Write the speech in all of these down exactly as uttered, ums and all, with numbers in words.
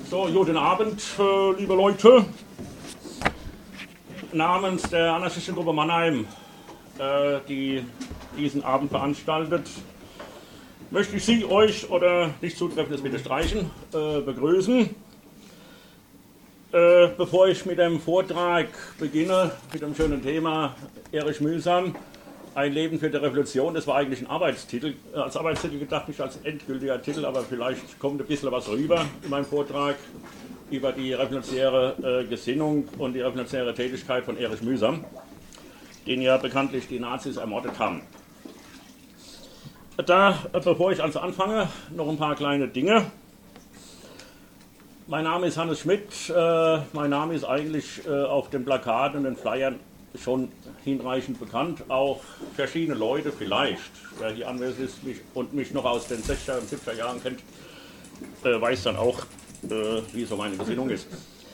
So, guten Abend, äh, liebe Leute. Namens der anarchistischen Gruppe Mannheim, äh, die diesen Abend veranstaltet, möchte ich Sie, euch oder nicht zutreffendes bitte streichen, äh, begrüßen. Äh, bevor ich mit dem Vortrag beginne, mit dem schönen Thema Erich Mühsam, ein Leben für die Revolution, das war eigentlich ein Arbeitstitel, als Arbeitstitel gedacht, nicht als endgültiger Titel, aber vielleicht kommt ein bisschen was rüber in meinem Vortrag über die revolutionäre äh, Gesinnung und die revolutionäre Tätigkeit von Erich Mühsam, den ja bekanntlich die Nazis ermordet haben. Da, äh, bevor ich also anfange, noch ein paar kleine Dinge. Mein Name ist Hannes Schmidt, äh, mein Name ist eigentlich äh, auf den Plakaten und den Flyern schon hinreichend bekannt, auch verschiedene Leute vielleicht, wer hier anwesend ist mich, und mich noch aus den sechziger und siebziger Jahren kennt, äh, weiß dann auch, äh, wie so meine Gesinnung ist.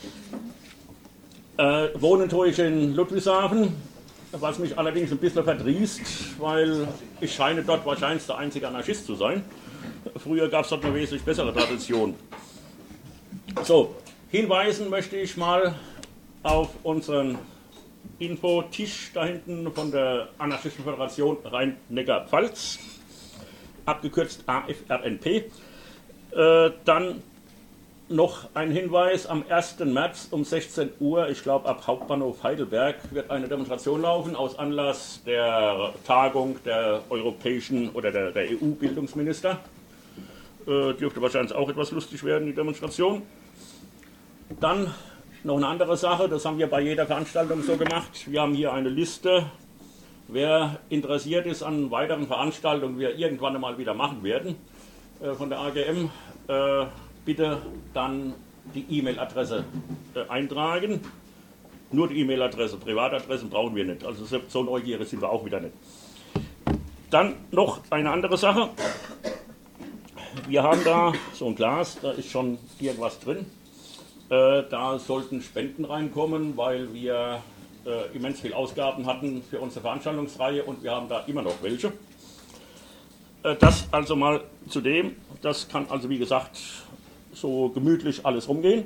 Äh, wohnen tue ich in Ludwigshafen, was mich allerdings ein bisschen verdrießt, weil ich scheine dort wahrscheinlich der einzige Anarchist zu sein. Früher gab es dort eine wesentlich bessere Tradition. So, hinweisen möchte ich mal auf unseren Infotisch da hinten von der Anarchistischen Föderation Rhein-Neckar-Pfalz, abgekürzt A F R N P. Äh, dann noch ein Hinweis, am ersten März um sechzehn Uhr, ich glaube ab Hauptbahnhof Heidelberg, wird eine Demonstration laufen aus Anlass der Tagung der europäischen oder der, der E U-Bildungsminister. Äh, dürfte wahrscheinlich auch etwas lustig werden, die Demonstration. Dann noch eine andere Sache, das haben wir bei jeder Veranstaltung so gemacht. Wir haben hier eine Liste, wer interessiert ist an weiteren Veranstaltungen, die wir irgendwann einmal wieder machen werden, äh, von der A G M, äh, bitte dann die E-Mail-Adresse äh, eintragen. Nur die E-Mail-Adresse, Privatadressen brauchen wir nicht, also so neugierig sind wir auch wieder nicht. Dann noch eine andere Sache. Wir haben da so ein Glas, da ist schon irgendwas drin. Äh, da sollten Spenden reinkommen, weil wir äh, immens viel Ausgaben hatten für unsere Veranstaltungsreihe und wir haben da immer noch welche. Äh, das also mal zu dem, das kann also wie gesagt so gemütlich alles rumgehen.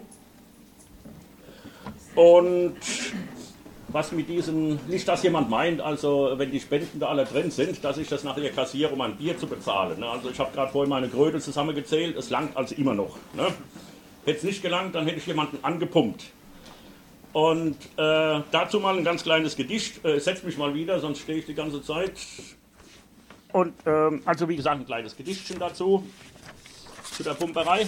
Und was mit diesen, nicht dass jemand meint, also wenn die Spenden da alle drin sind, dass ich das nachher kassiere, um ein Bier zu bezahlen. Ne? Also ich habe gerade vorhin meine Kröte zusammengezählt, es langt also immer noch. Ne? Hätte es nicht gelangt, dann hätte ich jemanden angepumpt. Und äh, dazu mal ein ganz kleines Gedicht. Äh, setz mich mal wieder, sonst stehe ich die ganze Zeit. Und ähm, also wie gesagt ein kleines Gedichtchen dazu, zu der Pumperei.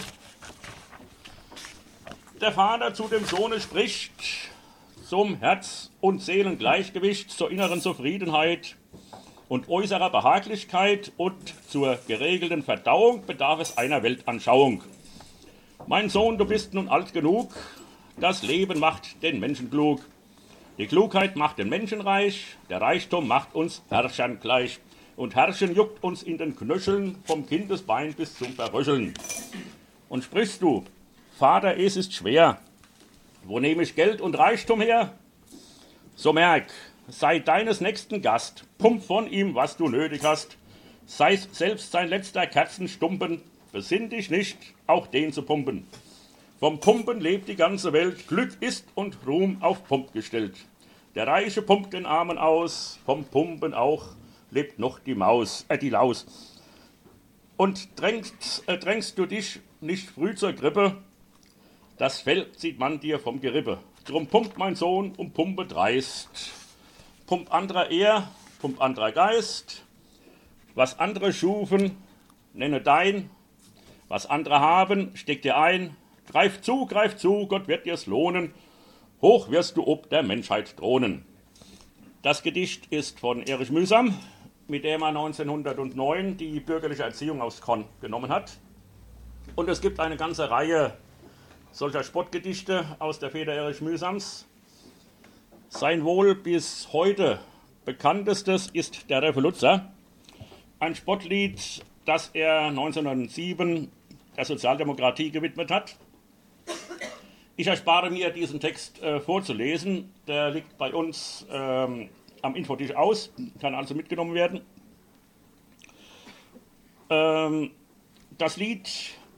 Der Vater zu dem Sohne spricht, zum Herz- und Seelengleichgewicht, zur inneren Zufriedenheit und äußerer Behaglichkeit und zur geregelten Verdauung bedarf es einer Weltanschauung. Mein Sohn, du bist nun alt genug, das Leben macht den Menschen klug. Die Klugheit macht den Menschen reich, der Reichtum macht uns Herrschern gleich. Und Herrschen juckt uns in den Knöcheln, vom Kindesbein bis zum Verröcheln. Und sprichst du, Vater, es ist schwer, wo nehme ich Geld und Reichtum her? So merk, sei deines nächsten Gast, pump von ihm, was du nötig hast. Sei selbst sein letzter Kerzenstumpen, besinn dich nicht, auch den zu pumpen. Vom Pumpen lebt die ganze Welt, Glück ist und Ruhm auf Pump gestellt. Der Reiche pumpt den Armen aus, vom Pumpen auch lebt noch die Maus, äh, die Laus. Und drängst, äh, drängst du dich nicht früh zur Grippe, das Fell zieht man dir vom Gerippe. Drum pumpt mein Sohn und pumpe dreist. Pump anderer Ehr, pump anderer Geist. Was andere schufen, nenne dein. Was andere haben, steck dir ein. Greif zu, greif zu, Gott wird dir's lohnen. Hoch wirst du ob der Menschheit thronen. Das Gedicht ist von Erich Mühsam, mit dem er neunzehnhundertneun die bürgerliche Erziehung aufs Korn genommen hat. Und es gibt eine ganze Reihe solcher Spottgedichte aus der Feder Erich Mühsams. Sein wohl bis heute bekanntestes ist der Revoluzer, ein Spottlied, das er neunzehnhundertsieben der Sozialdemokratie gewidmet hat. Ich erspare mir, diesen Text äh, vorzulesen. Der liegt bei uns ähm, am Infotisch aus, kann also mitgenommen werden. Ähm, das Lied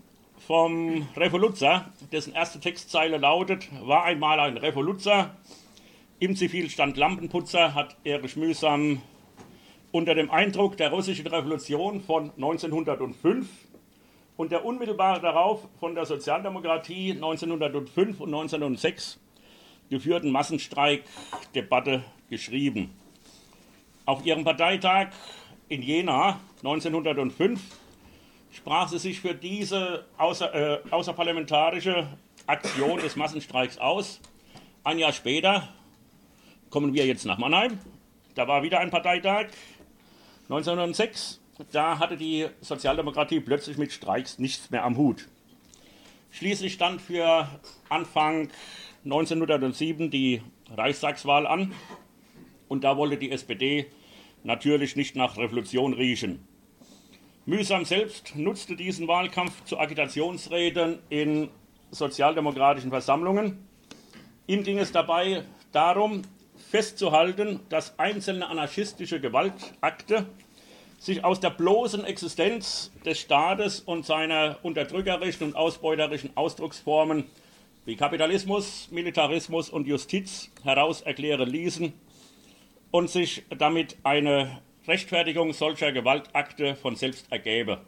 vom Revoluzzer, dessen erste Textzeile lautet: War einmal ein Revoluzzer, im Zivilstand Lampenputzer, hat Erich Mühsam unter dem Eindruck der russischen Revolution von neunzehnhundertfünf und der unmittelbar darauf von der Sozialdemokratie neunzehnhundertfünf und neunzehnhundertsechs geführten Massenstreikdebatte geschrieben. Auf ihrem Parteitag in Jena neunzehnhundertfünf sprach sie sich für diese außer, äh, außerparlamentarische Aktion des Massenstreiks aus. Ein Jahr später kommen wir jetzt nach Mannheim. Da war wieder ein Parteitag. neunzehnhundertsechs, da hatte die Sozialdemokratie plötzlich mit Streiks nichts mehr am Hut. Schließlich stand für Anfang neunzehnhundertsieben die Reichstagswahl an und da wollte die S P D natürlich nicht nach Revolution riechen. Mühsam selbst nutzte diesen Wahlkampf zu Agitationsreden in sozialdemokratischen Versammlungen. Ihm ging es dabei darum, festzuhalten, dass einzelne anarchistische Gewaltakte sich aus der bloßen Existenz des Staates und seiner unterdrückerischen und ausbeuterischen Ausdrucksformen wie Kapitalismus, Militarismus und Justiz heraus erklären ließen und sich damit eine Rechtfertigung solcher Gewaltakte von selbst ergäbe.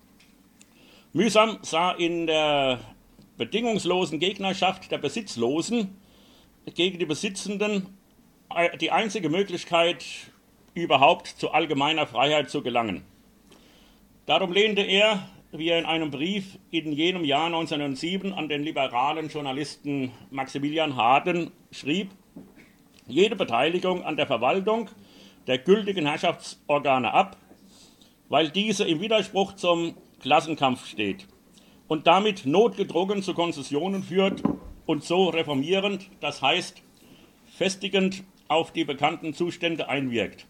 Mühsam sah in der bedingungslosen Gegnerschaft der Besitzlosen gegen die Besitzenden die einzige Möglichkeit, überhaupt zu allgemeiner Freiheit zu gelangen. Darum lehnte er, wie er in einem Brief in jenem Jahr neunzehnhundertsieben an den liberalen Journalisten Maximilian Harden schrieb, jede Beteiligung an der Verwaltung der gültigen Herrschaftsorgane ab, weil diese im Widerspruch zum Klassenkampf steht und damit notgedrungen zu Konzessionen führt und so reformierend, das heißt festigend auf die bekannten Zustände einwirkt.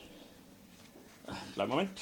Kleinen Moment.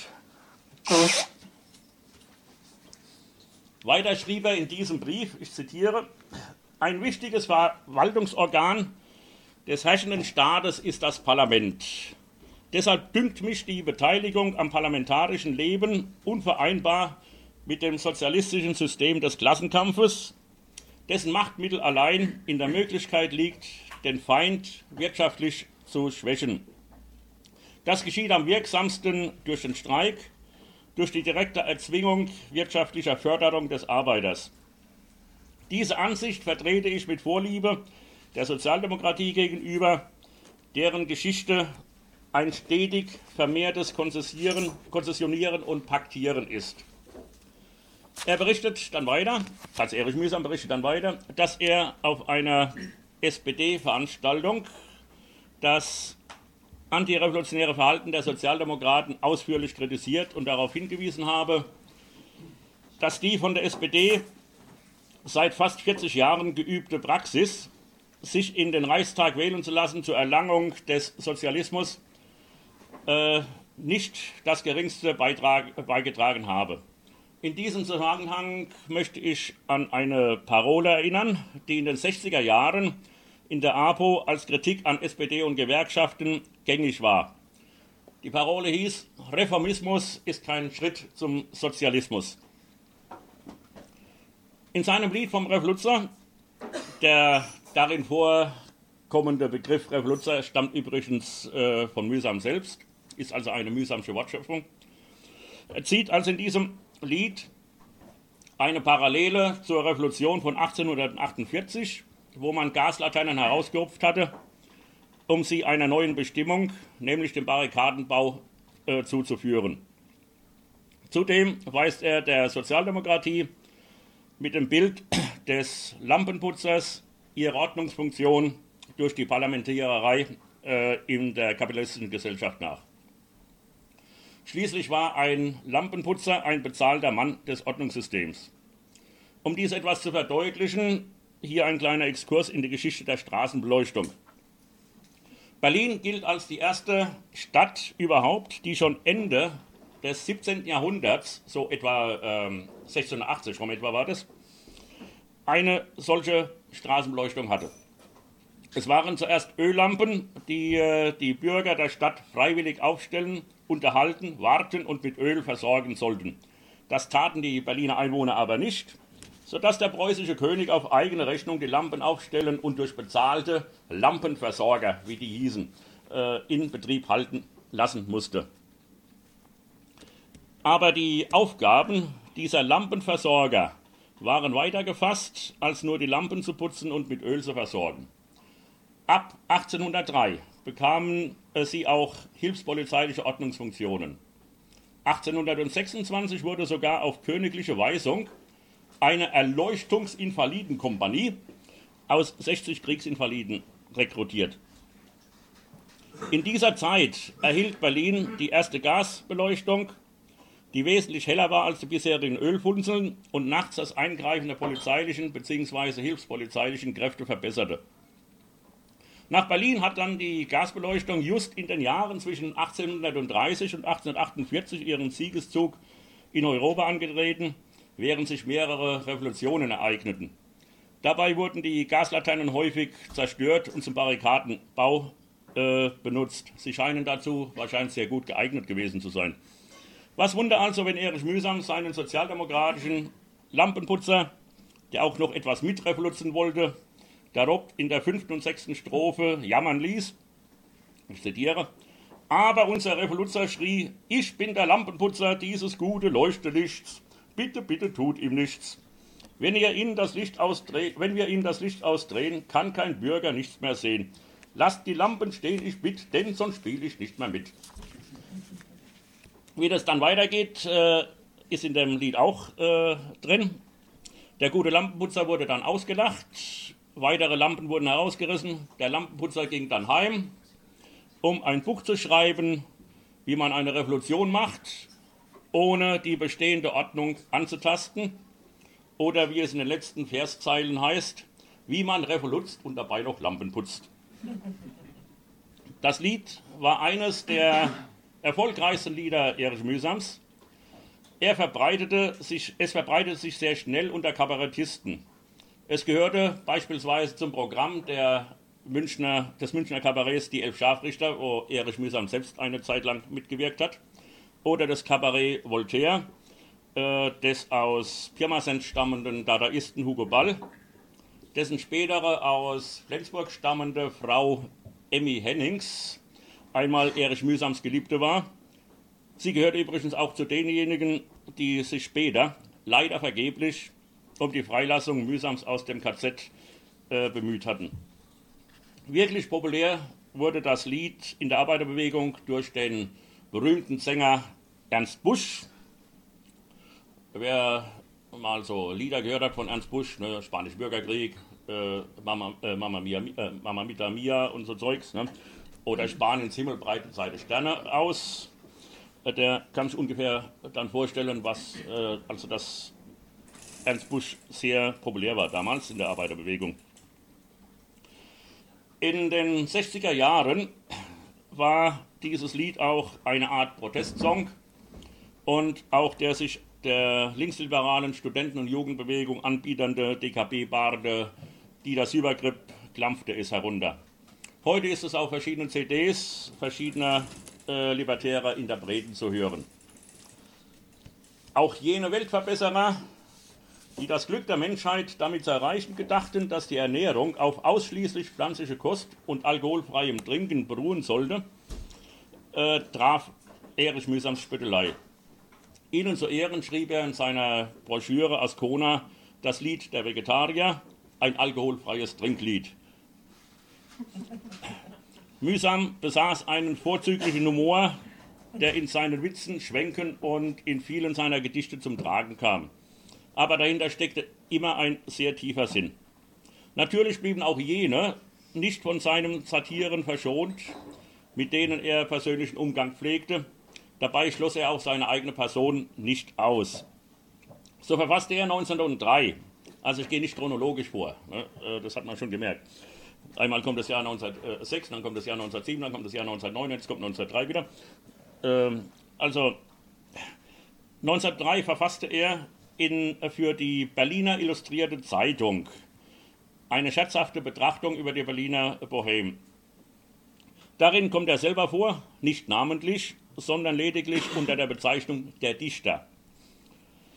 Weiter schrieb er in diesem Brief, ich zitiere, ein wichtiges Verwaltungsorgan des herrschenden Staates ist das Parlament. Deshalb dünkt mich die Beteiligung am parlamentarischen Leben unvereinbar mit dem sozialistischen System des Klassenkampfes, dessen Machtmittel allein in der Möglichkeit liegt, den Feind wirtschaftlich zu schwächen. Das geschieht am wirksamsten durch den Streik, durch die direkte Erzwingung wirtschaftlicher Förderung des Arbeiters. Diese Ansicht vertrete ich mit Vorliebe der Sozialdemokratie gegenüber, deren Geschichte ein stetig vermehrtes Konzessionieren, Konzessionieren und Paktieren ist. Er berichtet dann weiter, Hans Erich Mühsam berichtet dann weiter, dass er auf einer S P D-Veranstaltung das antirevolutionäre Verhalten der Sozialdemokraten ausführlich kritisiert und darauf hingewiesen habe, dass die von der S P D seit fast vierzig Jahren geübte Praxis, sich in den Reichstag wählen zu lassen zur Erlangung des Sozialismus, äh, nicht das geringste Beitrag, beigetragen habe. In diesem Zusammenhang möchte ich an eine Parole erinnern, die in den sechziger Jahren in der APO als Kritik an S P D und Gewerkschaften gängig war. Die Parole hieß, Reformismus ist kein Schritt zum Sozialismus. In seinem Lied vom Revoluzzer, der darin vorkommende Begriff Revoluzzer stammt übrigens äh, von Mühsam selbst, ist also eine mühsamsche Wortschöpfung. Er zieht also in diesem Lied eine Parallele zur Revolution von achtzehnhundertachtundvierzig, wo man Gaslaternen herausgerupft hatte, um sie einer neuen Bestimmung, nämlich dem Barrikadenbau, äh, zuzuführen. Zudem weist er der Sozialdemokratie mit dem Bild des Lampenputzers ihre Ordnungsfunktion durch die Parlamentiererei äh, in der kapitalistischen Gesellschaft nach. Schließlich war ein Lampenputzer ein bezahlter Mann des Ordnungssystems. Um dies etwas zu verdeutlichen, hier ein kleiner Exkurs in die Geschichte der Straßenbeleuchtung. Berlin gilt als die erste Stadt überhaupt, die schon Ende des siebzehnten Jahrhunderts, so etwa ähm, sechzehnhundertachtzig rum etwa war das, eine solche Straßenbeleuchtung hatte. Es waren zuerst Öllampen, die äh, die Bürger der Stadt freiwillig aufstellen, unterhalten, warten und mit Öl versorgen sollten. Das taten die Berliner Einwohner aber nicht. sodass der preußische König auf eigene Rechnung die Lampen aufstellen und durch bezahlte Lampenversorger, wie die hießen, in Betrieb halten lassen musste. Aber die Aufgaben dieser Lampenversorger waren weiter gefasst, als nur die Lampen zu putzen und mit Öl zu versorgen. Ab achtzehnhundertdrei bekamen sie auch hilfspolizeiliche Ordnungsfunktionen. achtzehnhundertsechsundzwanzig wurde sogar auf königliche Weisung eine Erleuchtungsinvalidenkompanie aus sechzig Kriegsinvaliden rekrutiert. In dieser Zeit erhielt Berlin die erste Gasbeleuchtung, die wesentlich heller war als die bisherigen Ölfunzeln und nachts das Eingreifen der polizeilichen bzw. hilfspolizeilichen Kräfte verbesserte. Nach Berlin hat dann die Gasbeleuchtung just in den Jahren zwischen achtzehnhundertdreißig und achtzehnhundertachtundvierzig ihren Siegeszug in Europa angetreten, während sich mehrere Revolutionen ereigneten. Dabei wurden die Gaslaternen häufig zerstört und zum Barrikadenbau äh, benutzt. Sie scheinen dazu wahrscheinlich sehr gut geeignet gewesen zu sein. Was Wunder also, wenn Erich Mühsam seinen sozialdemokratischen Lampenputzer, der auch noch etwas mitrevoluzen wollte, darob in der fünften und sechsten Strophe jammern ließ. Ich zitiere: Aber unser Revoluzer schrie: Ich bin der Lampenputzer dieses gute Leuchtelichts. Bitte, bitte tut ihm nichts. Wenn, ihr ihnen das Licht ausdreht, wenn wir ihnen das Licht ausdrehen, kann kein Bürger nichts mehr sehen. Lasst die Lampen stehen, ich bitt, denn sonst spiele ich nicht mehr mit. Wie das dann weitergeht, äh, ist in dem Lied auch äh, drin. Der gute Lampenputzer wurde dann ausgelacht, weitere Lampen wurden herausgerissen, der Lampenputzer ging dann heim, um ein Buch zu schreiben, wie man eine Revolution macht, ohne die bestehende Ordnung anzutasten, oder wie es in den letzten Verszeilen heißt, wie man revolutzt und dabei noch Lampen putzt. Das Lied war eines der erfolgreichsten Lieder Erich Mühsams. Er verbreitete sich, es verbreitete sich sehr schnell unter Kabarettisten. Es gehörte beispielsweise zum Programm der Münchner, des Münchner Kabarets Die Elf Scharfrichter, wo Erich Mühsam selbst eine Zeit lang mitgewirkt hat, oder das Kabarett Voltaire, äh, des aus Pirmasens stammenden Dadaisten Hugo Ball, dessen spätere aus Flensburg stammende Frau Emmy Hennings einmal Erich Mühsams Geliebte war. Sie gehörte übrigens auch zu denjenigen, die sich später, leider vergeblich, um die Freilassung Mühsams aus dem K Z äh, bemüht hatten. Wirklich populär wurde das Lied in der Arbeiterbewegung durch den berühmten Sänger Ernst Busch. Wer mal so Lieder gehört hat von Ernst Busch, ne, Spanischer Bürgerkrieg, äh, Mama, äh, Mama, Mia, äh, Mama Mita Mia und so Zeugs, ne? Oder Spaniens Himmel breiten seine Sterne aus, äh, der kann sich ungefähr dann vorstellen, was, äh, also dass Ernst Busch sehr populär war damals in der Arbeiterbewegung. In den sechziger Jahren war dieses Lied auch eine Art Protestsong und auch der sich der linksliberalen Studenten- und Jugendbewegung anbieternde D K B-Barde Dieter Sübergrip klampfte es herunter. Heute ist es auf verschiedenen C Ds verschiedener äh, libertärer Interpreten zu hören. Auch jene Weltverbesserer, die das Glück der Menschheit damit zu erreichen gedachten, dass die Ernährung auf ausschließlich pflanzliche Kost und alkoholfreiem Trinken beruhen sollte, äh, traf Erich Mühsams Spöttelei. Ihnen zu Ehren schrieb er in seiner Broschüre Ascona das Lied der Vegetarier, ein alkoholfreies Trinklied. Mühsam besaß einen vorzüglichen Humor, der in seinen Witzen, Schwenken und in vielen seiner Gedichte zum Tragen kam. Aber dahinter steckte immer ein sehr tiefer Sinn. Natürlich blieben auch jene nicht von seinen Satiren verschont, mit denen er persönlichen Umgang pflegte. Dabei schloss er auch seine eigene Person nicht aus. So verfasste er neunzehnhundertdrei, also ich gehe nicht chronologisch vor, ne, das hat man schon gemerkt. Einmal kommt das Jahr neunzehnhundertsechs, dann kommt das Jahr neunzehnhundertsieben, dann kommt das Jahr neunzehnhundertneun, jetzt kommt neunzehnhundertdrei wieder. Ähm, also neunzehnhundertdrei verfasste er in, für die Berliner Illustrierte Zeitung eine scherzhafte Betrachtung über die Berliner Bohème. Darin kommt er selber vor, nicht namentlich, sondern lediglich unter der Bezeichnung der Dichter.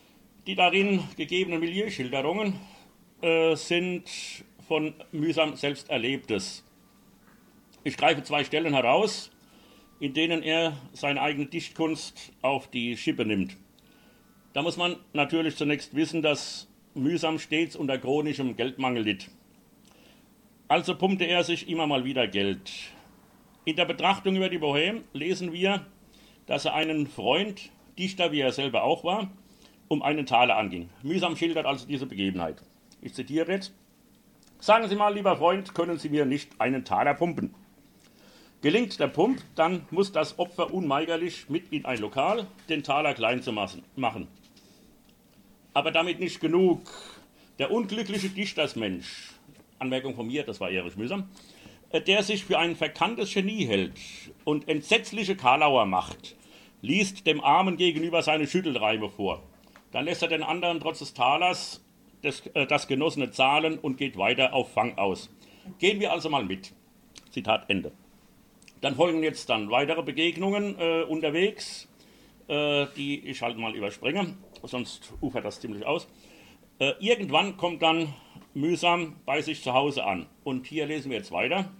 Die darin gegebenen Milieuschilderungen äh, sind von Mühsam selbst Erlebtes. Ich greife zwei Stellen heraus, in denen er seine eigene Dichtkunst auf die Schippe nimmt. Da muss man natürlich zunächst wissen, dass Mühsam stets unter chronischem Geldmangel litt. Also pumpte er sich immer mal wieder Geld. In der Betrachtung über die Bohème lesen wir, dass er einen Freund, Dichter wie er selber auch war, um einen Taler anging. Mühsam schildert also diese Begebenheit. Ich zitiere jetzt: Sagen Sie mal, lieber Freund, können Sie mir nicht einen Taler pumpen? Gelingt der Pump, dann muss das Opfer unweigerlich mit in ein Lokal, den Taler klein zu machen. Aber damit nicht genug. Der unglückliche Dichtersmensch, Anmerkung von mir, das war Erich Mühsam, der sich für ein verkanntes Genie hält und entsetzliche Karlauer macht, liest dem Armen gegenüber seine Schüttelreime vor. Dann lässt er den anderen trotz des Talers das, äh, das Genossene zahlen und geht weiter auf Fang aus. Gehen wir also mal mit. Zitat Ende. Dann folgen jetzt dann weitere Begegnungen äh, unterwegs, äh, die ich halt mal überspringe, sonst ufert das ziemlich aus. Äh, irgendwann kommt dann Mühsam bei sich zu Hause an. Und hier lesen wir jetzt weiter.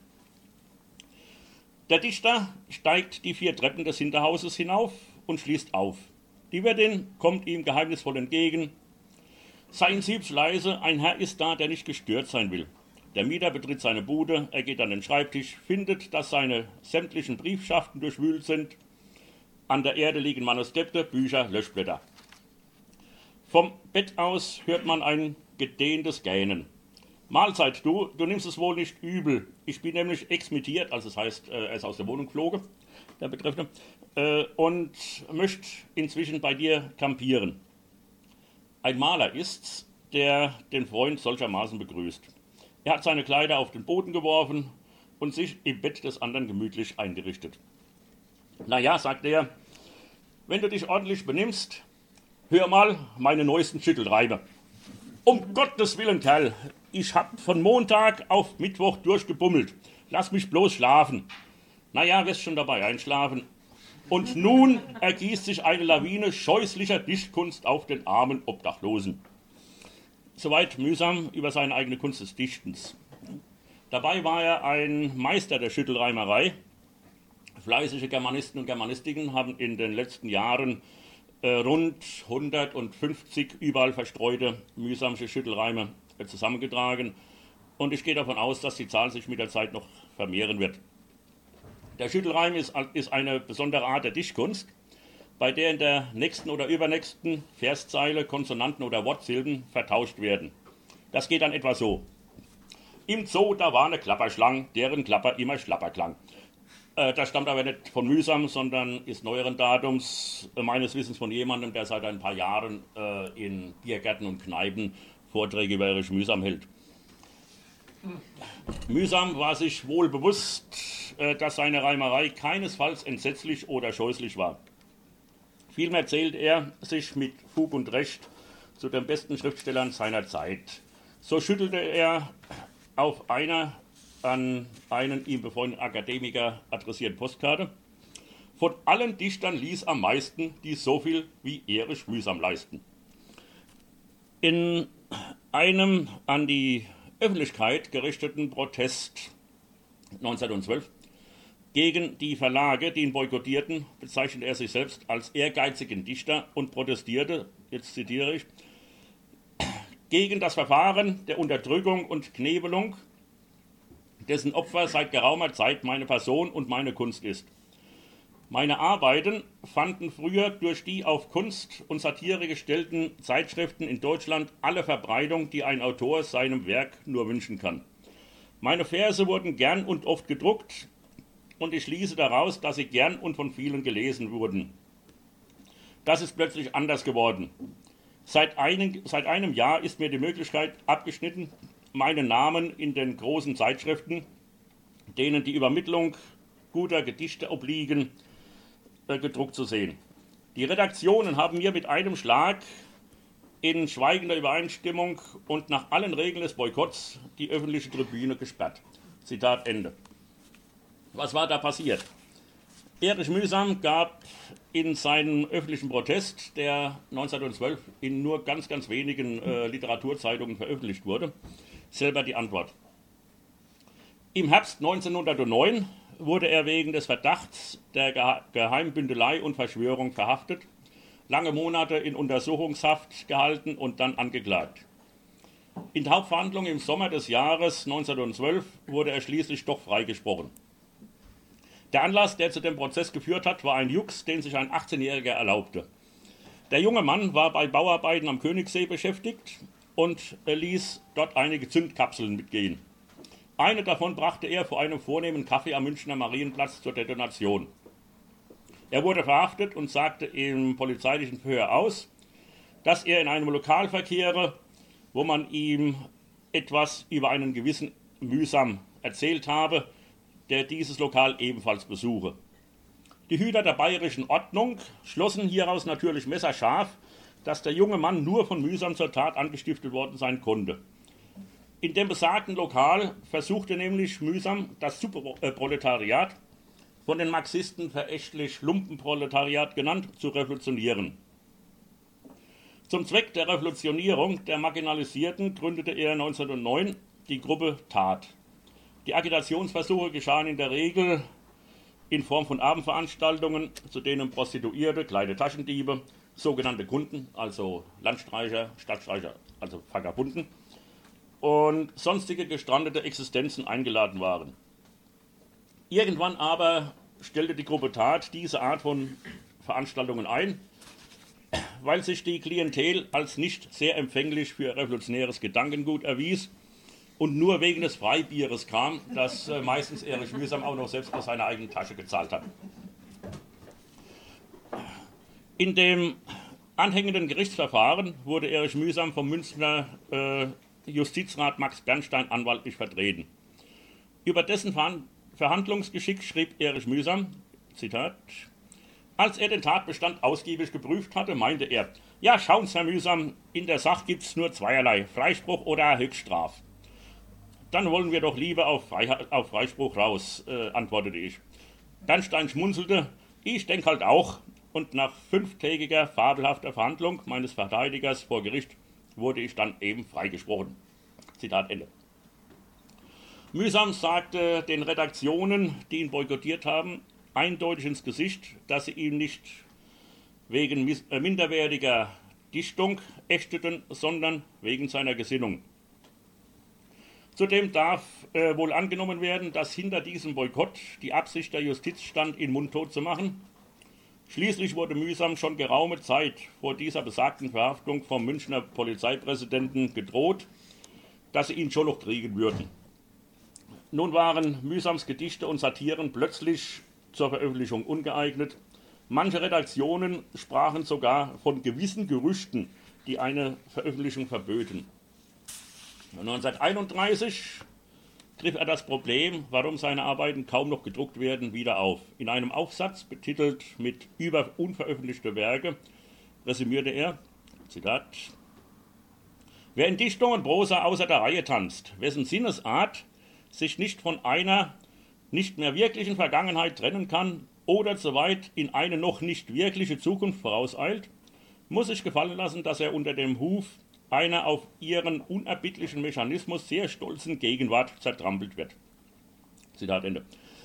Der Dichter steigt die vier Treppen des Hinterhauses hinauf und schließt auf. Die Wirtin kommt ihm geheimnisvoll entgegen. Seien Sie leise, ein Herr ist da, der nicht gestört sein will. Der Mieter betritt seine Bude, er geht an den Schreibtisch, findet, dass seine sämtlichen Briefschaften durchwühlt sind. An der Erde liegen Manuskripte, Bücher, Löschblätter. Vom Bett aus hört man ein gedehntes Gähnen. Mahlzeit, du, du nimmst es wohl nicht übel. Ich bin nämlich exmittiert, also das heißt, er ist aus der Wohnung geflogen, der Betreffende, äh, und möchte inzwischen bei dir kampieren. Ein Maler ist's, der den Freund solchermaßen begrüßt. Er hat seine Kleider auf den Boden geworfen und sich im Bett des anderen gemütlich eingerichtet. Na ja, sagt er, wenn du dich ordentlich benimmst, hör mal meine neuesten Schüttelreime. Um Gottes Willen, Kerl, ich hab von Montag auf Mittwoch durchgebummelt. Lass mich bloß schlafen. Na ja, wirst schon dabei einschlafen. Und nun ergießt sich eine Lawine scheußlicher Dichtkunst auf den armen Obdachlosen. Soweit Mühsam über seine eigene Kunst des Dichtens. Dabei war er ein Meister der Schüttelreimerei. Fleißige Germanisten und Germanistiken haben in den letzten Jahren äh, rund hundertfünfzig überall verstreute mühsamsche Schüttelreime äh, zusammengetragen. Und ich gehe davon aus, dass die Zahl sich mit der Zeit noch vermehren wird. Der Schüttelreim ist, ist eine besondere Art der Dichtkunst, bei der in der nächsten oder übernächsten Verszeile Konsonanten oder Wortsilben vertauscht werden. Das geht dann etwa so. Im Zoo, da war eine Klapperschlang, deren Klapper immer schlapper klang. Äh, das stammt aber nicht von Mühsam, sondern ist neueren Datums, äh, meines Wissens von jemandem, der seit ein paar Jahren äh, in Biergärten und Kneipen Vorträge über Erich Mühsam hält. Mühsam war sich wohl bewusst, äh, dass seine Reimerei keinesfalls entsetzlich oder scheußlich war. Vielmehr zählt er sich mit Fug und Recht zu den besten Schriftstellern seiner Zeit. So schüttelte er auf einer an einen ihm befreundeten Akademiker adressierten Postkarte: Von allen Dichtern ließ am meisten, die so viel wie Erich Mühsam leisten. In einem an die Öffentlichkeit gerichteten Protest neunzehnhundertzwölf gegen die Verlage, die ihn boykottierten, bezeichnete er sich selbst als ehrgeizigen Dichter und protestierte, jetzt zitiere ich, gegen das Verfahren der Unterdrückung und Knebelung, dessen Opfer seit geraumer Zeit meine Person und meine Kunst ist. Meine Arbeiten fanden früher durch die auf Kunst und Satire gestellten Zeitschriften in Deutschland alle Verbreitung, die ein Autor seinem Werk nur wünschen kann. Meine Verse wurden gern und oft gedruckt, und ich schließe daraus, dass sie gern und von vielen gelesen wurden. Das ist plötzlich anders geworden. Seit einem, seit einem Jahr ist mir die Möglichkeit abgeschnitten, meinen Namen in den großen Zeitschriften, denen die Übermittlung guter Gedichte obliegen, äh, gedruckt zu sehen. Die Redaktionen haben mir mit einem Schlag in schweigender Übereinstimmung und nach allen Regeln des Boykotts die öffentliche Tribüne gesperrt. Zitat Ende. Was war da passiert? Erich Mühsam gab in seinem öffentlichen Protest, der neunzehnhundertzwölf in nur ganz, ganz wenigen äh, Literaturzeitungen veröffentlicht wurde, selber die Antwort. Im Herbst neunzehnhundertneun wurde er wegen des Verdachts der Ge- Geheimbündelei und Verschwörung verhaftet, lange Monate in Untersuchungshaft gehalten und dann angeklagt. In der Hauptverhandlung im Sommer des Jahres neunzehnhundertzwölf wurde er schließlich doch freigesprochen. Der Anlass, der zu dem Prozess geführt hat, war ein Jux, den sich ein achtzehnjähriger erlaubte. Der junge Mann war bei Bauarbeiten am Königssee beschäftigt und ließ dort einige Zündkapseln mitgehen. Eine davon brachte er vor einem vornehmen Café am Münchner Marienplatz zur Detonation. Er wurde verhaftet und sagte im polizeilichen Verhör aus, dass er in einem Lokal verkehre, wo man ihm etwas über einen gewissen Mühsam erzählt habe, der dieses Lokal ebenfalls besuche. Die Hüter der bayerischen Ordnung schlossen hieraus natürlich messerscharf, dass der junge Mann nur von Mühsam zur Tat angestiftet worden sein konnte. In dem besagten Lokal versuchte nämlich Mühsam das Superproletariat, von den Marxisten verächtlich Lumpenproletariat genannt, zu revolutionieren. Zum Zweck der Revolutionierung der Marginalisierten gründete er neunzehnhundertneun die Gruppe Tat. Die Agitationsversuche geschahen in der Regel in Form von Abendveranstaltungen, zu denen Prostituierte, kleine Taschendiebe, sogenannte Kunden, also Landstreicher, Stadtstreicher, also Vagabunden, und sonstige gestrandete Existenzen eingeladen waren. Irgendwann aber stellte die Gruppe Tat diese Art von Veranstaltungen ein, weil sich die Klientel als nicht sehr empfänglich für revolutionäres Gedankengut erwies und nur wegen des Freibieres kam, das äh, meistens Erich Mühsam auch noch selbst aus seiner eigenen Tasche gezahlt hat. In dem anhängenden Gerichtsverfahren wurde Erich Mühsam vom Münchner äh, Justizrat Max Bernstein anwaltlich vertreten. Über dessen Verhandlungsgeschick schrieb Erich Mühsam, Zitat, als er den Tatbestand ausgiebig geprüft hatte, meinte er, ja, schauen Sie, Herr Mühsam, in der Sache gibt es nur zweierlei, Freispruch oder Höchststraf. Dann wollen wir doch lieber auf, Freiheit, auf Freispruch raus, äh, antwortete ich. Bernstein schmunzelte, ich denke halt auch, und nach fünftägiger fabelhafter Verhandlung meines Verteidigers vor Gericht wurde ich dann eben freigesprochen. Zitat Ende. Mühsam sagte den Redaktionen, die ihn boykottiert haben, eindeutig ins Gesicht, dass sie ihn nicht wegen minderwertiger Dichtung ächteten, sondern wegen seiner Gesinnung. Zudem darf äh, wohl angenommen werden, dass hinter diesem Boykott die Absicht der Justiz stand, ihn mundtot zu machen. Schließlich wurde Mühsam schon geraume Zeit vor dieser besagten Verhaftung vom Münchner Polizeipräsidenten gedroht, dass sie ihn schon noch kriegen würden. Nun waren Mühsams Gedichte und Satiren plötzlich zur Veröffentlichung ungeeignet. Manche Redaktionen sprachen sogar von gewissen Gerüchten, die eine Veröffentlichung verböten. neunzehnhunderteinunddreißig griff er das Problem, warum seine Arbeiten kaum noch gedruckt werden, wieder auf. In einem Aufsatz, betitelt mit über unveröffentlichte Werke, resümierte er, Zitat, wer in Dichtung und Prosa außer der Reihe tanzt, wessen Sinnesart sich nicht von einer nicht mehr wirklichen Vergangenheit trennen kann oder zu weit in eine noch nicht wirkliche Zukunft vorauseilt, muss sich gefallen lassen, dass er unter dem Huf einer auf ihren unerbittlichen Mechanismus sehr stolzen Gegenwart zertrampelt wird. Zitat Ende.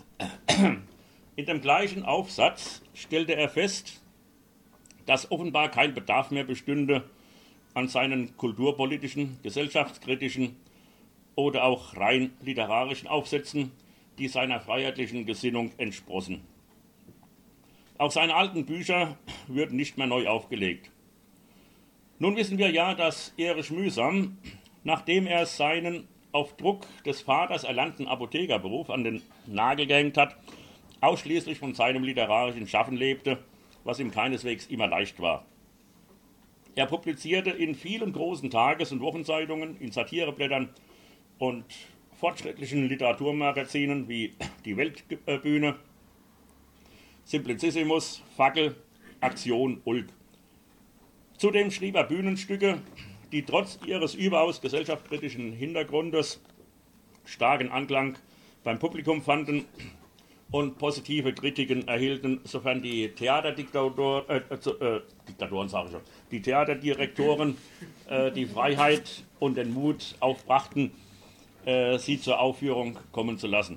In dem gleichen Aufsatz stellte er fest, dass offenbar kein Bedarf mehr bestünde an seinen kulturpolitischen, gesellschaftskritischen oder auch rein literarischen Aufsätzen, die seiner freiheitlichen Gesinnung entsprossen. Auch seine alten Bücher würden nicht mehr neu aufgelegt. Nun wissen wir ja, dass Erich Mühsam, nachdem er seinen auf Druck des Vaters erlernten Apothekerberuf an den Nagel gehängt hat, ausschließlich von seinem literarischen Schaffen lebte, was ihm keineswegs immer leicht war. Er publizierte in vielen großen Tages- und Wochenzeitungen, in Satireblättern und fortschrittlichen Literaturmagazinen wie die Weltbühne, Simplicissimus, Fackel, Aktion, Ulk. Zudem schrieb er Bühnenstücke, die trotz ihres überaus gesellschaftskritischen Hintergrundes starken Anklang beim Publikum fanden und positive Kritiken erhielten, sofern die Theaterdiktator, äh, äh, Diktatoren sage ich schon, die Theaterdirektoren äh, die Freiheit und den Mut aufbrachten, äh, sie zur Aufführung kommen zu lassen.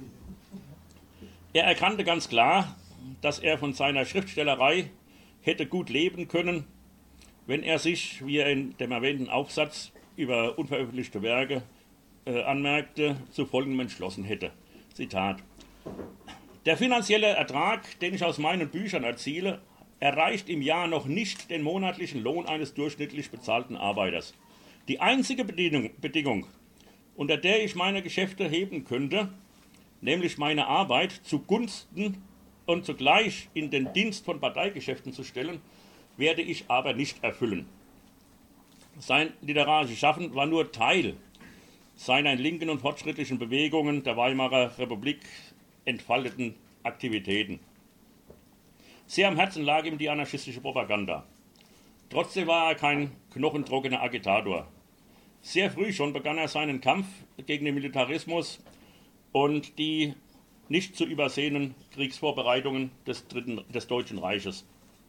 Er erkannte ganz klar, dass er von seiner Schriftstellerei hätte gut leben können, wenn er sich, wie er in dem erwähnten Aufsatz über unveröffentlichte Werke äh, anmerkte, zu folgendem entschlossen hätte. Zitat: Der finanzielle Ertrag, den ich aus meinen Büchern erziele, erreicht im Jahr noch nicht den monatlichen Lohn eines durchschnittlich bezahlten Arbeiters. Die einzige Bedingung, Bedingung, unter der ich meine Geschäfte heben könnte, nämlich meine Arbeit zugunsten und zugleich in den Dienst von Parteigeschäften zu stellen, werde ich aber nicht erfüllen. Sein literarisches Schaffen war nur Teil seiner in linken und fortschrittlichen Bewegungen der Weimarer Republik entfalteten Aktivitäten. Sehr am Herzen lag ihm die anarchistische Propaganda. Trotzdem war er kein knochentrockener Agitator. Sehr früh schon begann er seinen Kampf gegen den Militarismus und die nicht zu übersehenen Kriegsvorbereitungen des, Dritten, des Deutschen Reiches.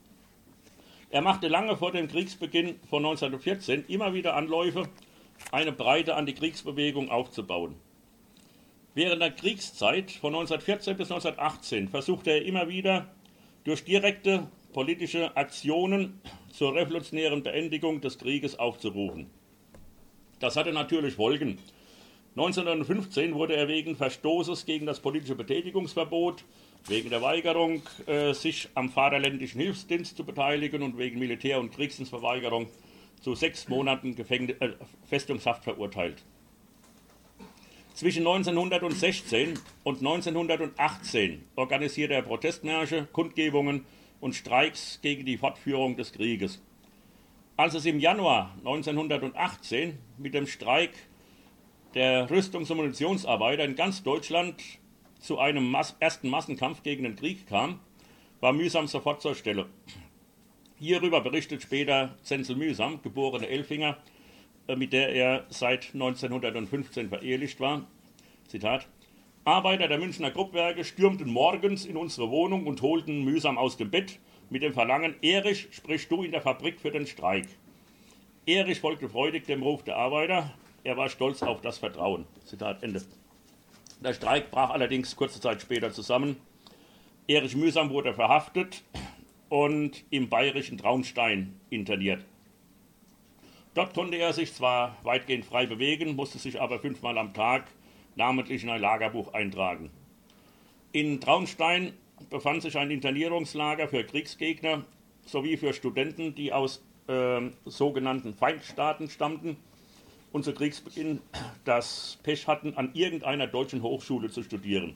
Er machte lange vor dem Kriegsbeginn von neunzehnhundertvierzehn immer wieder Anläufe, eine breite Antikriegsbewegung aufzubauen. Während der Kriegszeit von neunzehnhundertvierzehn bis neunzehnhundertachtzehn versuchte er immer wieder, durch direkte politische Aktionen zur revolutionären Beendigung des Krieges aufzurufen. Das hatte natürlich Folgen. neunzehnhundertfünfzehn wurde er wegen Verstoßes gegen das politische Betätigungsverbot, wegen der Weigerung, äh, sich am Vaterländischen Hilfsdienst zu beteiligen und wegen Militär- und Kriegsdienstverweigerung zu sechs Monaten Gefängnis, äh, Festungshaft verurteilt. Zwischen neunzehnhundertsechzehn und neunzehnhundertachtzehn organisierte er Protestmärsche, Kundgebungen und Streiks gegen die Fortführung des Krieges. Als es im Januar neunzehnhundertachtzehn mit dem Streik der Rüstungs- und Munitionsarbeiter in ganz Deutschland zu einem Mas- ersten Massenkampf gegen den Krieg kam, war Mühsam sofort zur Stelle. Hierüber berichtet später Zenzel Mühsam, geborene Elfinger, mit der er seit neunzehnhundertfünfzehn verehelicht war. Zitat: Arbeiter der Münchner Kruppwerke stürmten morgens in unsere Wohnung und holten Mühsam aus dem Bett mit dem Verlangen: Erich, sprich du in der Fabrik für den Streik. Erich folgte freudig dem Ruf der Arbeiter. Er war stolz auf das Vertrauen. Zitat Ende. Der Streik brach allerdings kurze Zeit später zusammen. Erich Mühsam wurde verhaftet und im bayerischen Traunstein interniert. Dort konnte er sich zwar weitgehend frei bewegen, musste sich aber fünfmal am Tag namentlich in ein Lagerbuch eintragen. In Traunstein befand sich ein Internierungslager für Kriegsgegner sowie für Studenten, die aus äh, sogenannten Feindstaaten stammten und zu Kriegsbeginn das Pech hatten, an irgendeiner deutschen Hochschule zu studieren.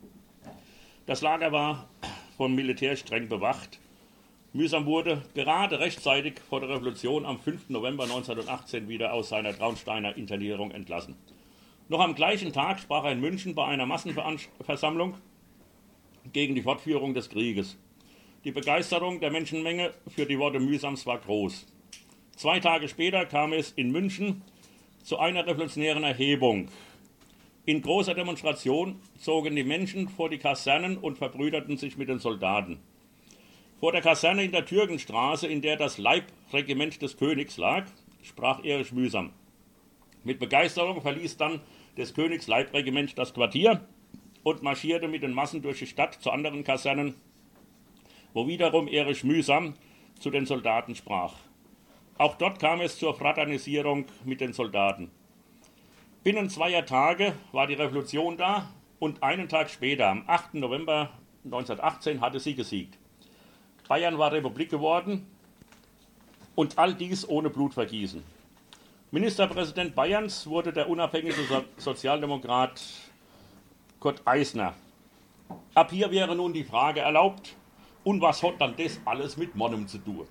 Das Lager war vom Militär streng bewacht. Mühsam wurde gerade rechtzeitig vor der Revolution am fünften November neunzehnhundertachtzehn wieder aus seiner Traunsteiner Internierung entlassen. Noch am gleichen Tag sprach er in München bei einer Massenversammlung gegen die Fortführung des Krieges. Die Begeisterung der Menschenmenge für die Worte Mühsams war groß. Zwei Tage später kam es in München zu einer revolutionären Erhebung. In großer Demonstration zogen die Menschen vor die Kasernen und verbrüderten sich mit den Soldaten. Vor der Kaserne in der Türkenstraße, in der das Leibregiment des Königs lag, sprach Erich Mühsam. Mit Begeisterung verließ dann des Königs Leibregiment das Quartier und marschierte mit den Massen durch die Stadt zu anderen Kasernen, wo wiederum Erich Mühsam zu den Soldaten sprach. Auch dort kam es zur Fraternisierung mit den Soldaten. Binnen zweier Tage war die Revolution da und einen Tag später, am achten November neunzehnhundertachtzehn, hatte sie gesiegt. Bayern war Republik geworden und all dies ohne Blutvergießen. Ministerpräsident Bayerns wurde der unabhängige so- Sozialdemokrat Kurt Eisner. Ab hier wäre nun die Frage erlaubt, und was hat dann das alles mit Monnem zu tun?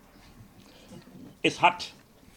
Es hat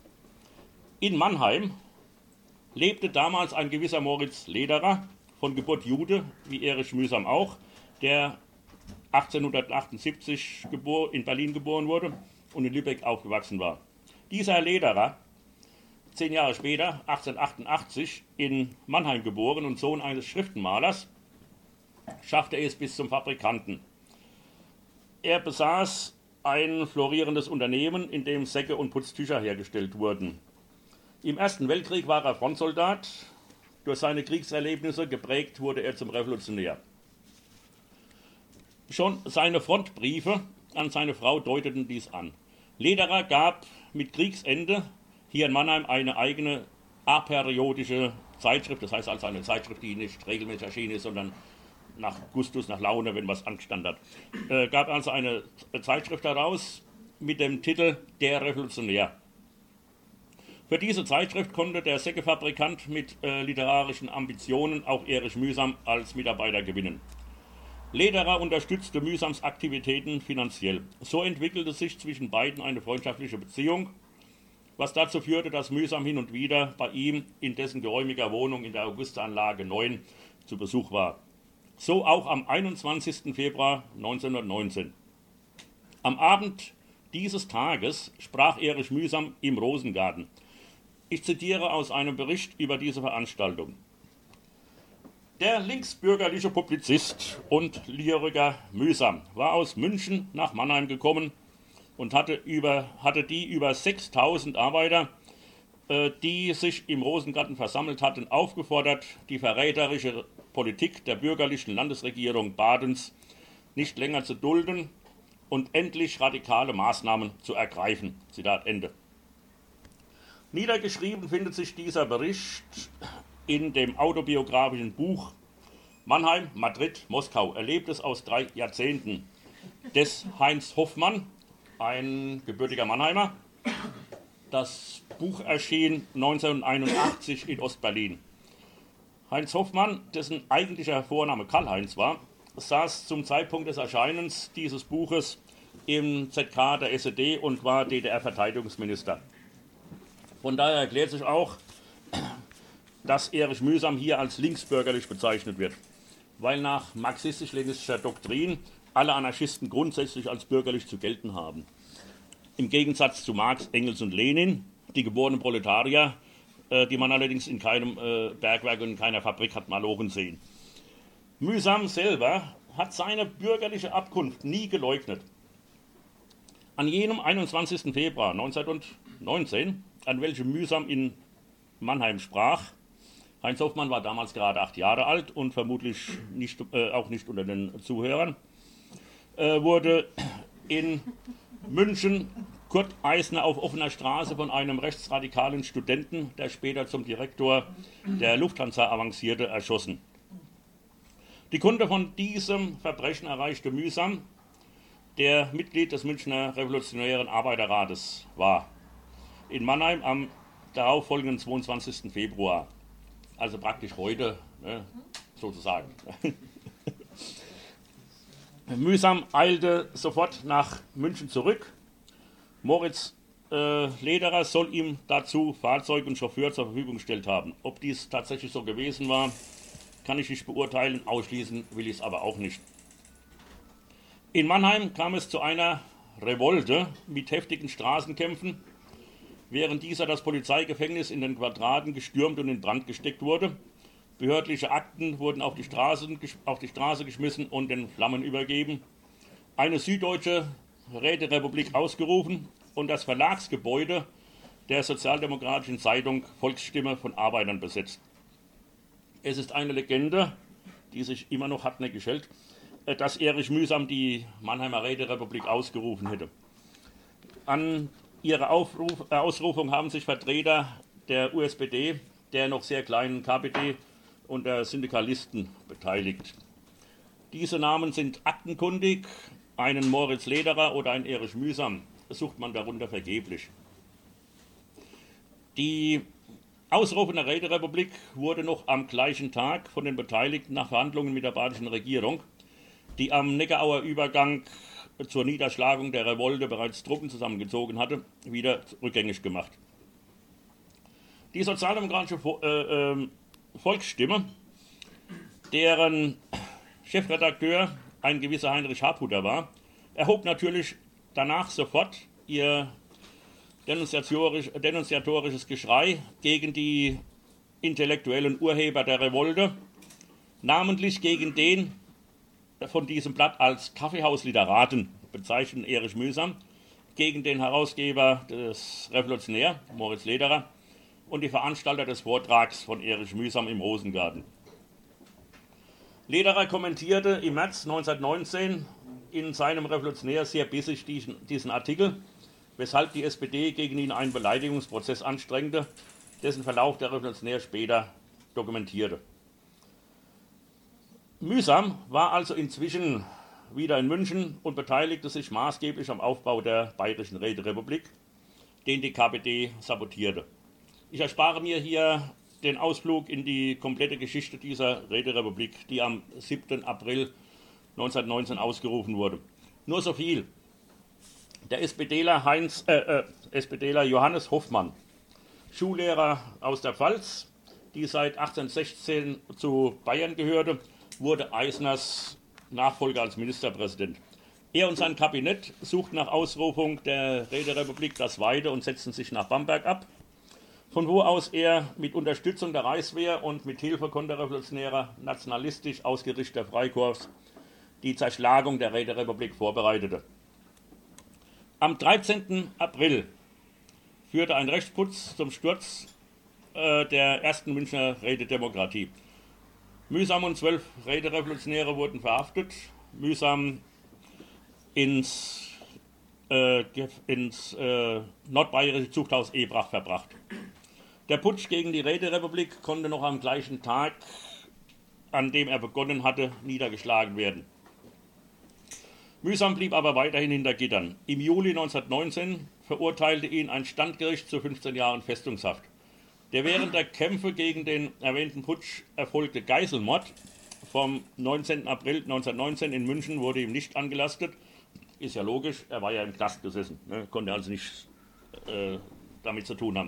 in Mannheim lebte damals ein gewisser Moritz Lederer, von Geburt Jude, wie Erich Mühsam auch, der achtzehnhundertachtundsiebzig gebor, in Berlin geboren wurde und in Lübeck aufgewachsen war. Dieser Lederer, zehn Jahre später, achtzehnhundertachtundachtzig, in Mannheim geboren und Sohn eines Schriftenmalers, schaffte er es bis zum Fabrikanten. Er besaß ein florierendes Unternehmen, in dem Säcke und Putztücher hergestellt wurden. Im Ersten Weltkrieg war er Frontsoldat. Durch seine Kriegserlebnisse geprägt wurde er zum Revolutionär. Schon seine Frontbriefe an seine Frau deuteten dies an. Lederer gab mit Kriegsende hier in Mannheim eine eigene aperiodische Zeitschrift, das heißt also eine Zeitschrift, die nicht regelmäßig erschienen ist, sondern nach Gustus, nach Laune, wenn was angestanden hat. Äh, gab also eine Zeitschrift heraus mit dem Titel Der Revolutionär. Für diese Zeitschrift konnte der Säckefabrikant mit äh, literarischen Ambitionen auch Erich Mühsam als Mitarbeiter gewinnen. Lederer unterstützte Mühsams Aktivitäten finanziell. So entwickelte sich zwischen beiden eine freundschaftliche Beziehung, was dazu führte, dass Mühsam hin und wieder bei ihm in dessen geräumiger Wohnung in der Augusta-Anlage neun zu Besuch war. So auch am einundzwanzigsten Februar neunzehnhundertneunzehn. Am Abend dieses Tages sprach Erich Mühsam im Rosengarten. Ich zitiere aus einem Bericht über diese Veranstaltung. Der linksbürgerliche Publizist und Lyriker Mühsam war aus München nach Mannheim gekommen und hatte, über, hatte die über sechstausend Arbeiter, äh, die sich im Rosengarten versammelt hatten, aufgefordert, die verräterische Politik der bürgerlichen Landesregierung Badens nicht länger zu dulden und endlich radikale Maßnahmen zu ergreifen. Zitat Ende. Niedergeschrieben findet sich dieser Bericht in dem autobiografischen Buch Mannheim, Madrid, Moskau, Erlebtes aus drei Jahrzehnten des Heinz Hoffmann, ein gebürtiger Mannheimer. Das Buch erschien neunzehnhunderteinundachtzig in Ostberlin. Heinz Hoffmann, dessen eigentlicher Vorname Karl-Heinz war, saß zum Zeitpunkt des Erscheinens dieses Buches im Z K der S E D und war D D R-Verteidigungsminister. Von daher erklärt sich auch, dass Erich Mühsam hier als linksbürgerlich bezeichnet wird, weil nach marxistisch-leninistischer Doktrin alle Anarchisten grundsätzlich als bürgerlich zu gelten haben. Im Gegensatz zu Marx, Engels und Lenin, die geborenen Proletarier, äh, die man allerdings in keinem äh, Bergwerk und in keiner Fabrik hat malochen sehen. Mühsam selber hat seine bürgerliche Abkunft nie geleugnet. An jenem einundzwanzigsten Februar neunzehnhundertneunzehn, an welchem Mühsam in Mannheim sprach, Heinz Hoffmann war damals gerade acht Jahre alt und vermutlich nicht, äh, auch nicht unter den Zuhörern, äh, wurde in München Kurt Eisner auf offener Straße von einem rechtsradikalen Studenten, der später zum Direktor der Lufthansa avancierte, erschossen. Die Kunde von diesem Verbrechen erreichte Mühsam, der Mitglied des Münchner Revolutionären Arbeiterrates war, in Mannheim am darauffolgenden zweiundzwanzigsten Februar. Also praktisch heute, ne, sozusagen. Mühsam eilte sofort nach München zurück. Moritz äh, Lederer soll ihm dazu Fahrzeug und Chauffeur zur Verfügung gestellt haben. Ob dies tatsächlich so gewesen war, kann ich nicht beurteilen, ausschließen will ich es aber auch nicht. In Mannheim kam es zu einer Revolte mit heftigen Straßenkämpfen, während dieser das Polizeigefängnis in den Quadraten gestürmt und in Brand gesteckt wurde. Behördliche Akten wurden auf die, Straßen, auf die Straße geschmissen und den Flammen übergeben. Eine süddeutsche Räterepublik ausgerufen und das Verlagsgebäude der sozialdemokratischen Zeitung Volksstimme von Arbeitern besetzt. Es ist eine Legende, die sich immer noch hartnäckig hält, dass Erich Mühsam die Mannheimer Räterepublik ausgerufen hätte. An ihrer Aufruf, äh, Ausrufung haben sich Vertreter der U S P D, der noch sehr kleinen K P D und der Syndikalisten beteiligt. Diese Namen sind aktenkundig. Einen Moritz Lederer oder einen Erich Mühsam sucht man darunter vergeblich. Die Ausrufung der Räterepublik wurde noch am gleichen Tag von den Beteiligten nach Verhandlungen mit der badischen Regierung, die am Neckarauer Übergang zur Niederschlagung der Revolte bereits Truppen zusammengezogen hatte, wieder rückgängig gemacht. Die sozialdemokratische äh, äh, Volksstimme, deren Chefredakteur ein gewisser Heinrich Harputter war, erhob natürlich danach sofort ihr denunziatorisch, denunziatorisches Geschrei gegen die intellektuellen Urheber der Revolte, namentlich gegen den von diesem Blatt als Kaffeehausliteraten bezeichnen Erich Mühsam gegen den Herausgeber des Revolutionär, Moritz Lederer, und die Veranstalter des Vortrags von Erich Mühsam im Rosengarten. Lederer kommentierte im März neunzehnhundertneunzehn in seinem Revolutionär sehr bissig diesen, diesen Artikel, weshalb die S P D gegen ihn einen Beleidigungsprozess anstrengte, dessen Verlauf der Revolutionär später dokumentierte. Mühsam war also inzwischen wieder in München und beteiligte sich maßgeblich am Aufbau der Bayerischen Räterepublik, den die K P D sabotierte. Ich erspare mir hier den Ausflug in die komplette Geschichte dieser Räterepublik, die am siebten April neunzehnhundertneunzehn ausgerufen wurde. Nur so viel. Der SPDler, Heinz, äh, äh, SPDler Johannes Hoffmann, Schullehrer aus der Pfalz, die seit achtzehnhundertsechzehn zu Bayern gehörte, wurde Eisners Nachfolger als Ministerpräsident. Er und sein Kabinett suchten nach Ausrufung der Räterepublik das Weite und setzten sich nach Bamberg ab, von wo aus er mit Unterstützung der Reichswehr und mit Hilfe konterrevolutionärer, nationalistisch ausgerichteter Freikorps die Zerschlagung der Räterepublik vorbereitete. Am dreizehnten April führte ein Rechtsputz zum Sturz äh, der ersten Münchner Rätedemokratie. Mühsam und zwölf Räterevolutionäre wurden verhaftet, Mühsam ins, äh, ins äh, nordbayerische Zuchthaus Ebrach verbracht. Der Putsch gegen die Räterepublik konnte noch am gleichen Tag, an dem er begonnen hatte, niedergeschlagen werden. Mühsam blieb aber weiterhin hinter Gittern. Im Juli neunzehnhundertneunzehn verurteilte ihn ein Standgericht zu fünfzehn Jahren Festungshaft. Der während der Kämpfe gegen den erwähnten Putsch erfolgte Geiselmord vom neunzehnten April neunzehnhundertneunzehn in München wurde ihm nicht angelastet. Ist ja logisch, er war ja im Knast gesessen, ne? Konnte also nichts äh, damit zu tun haben.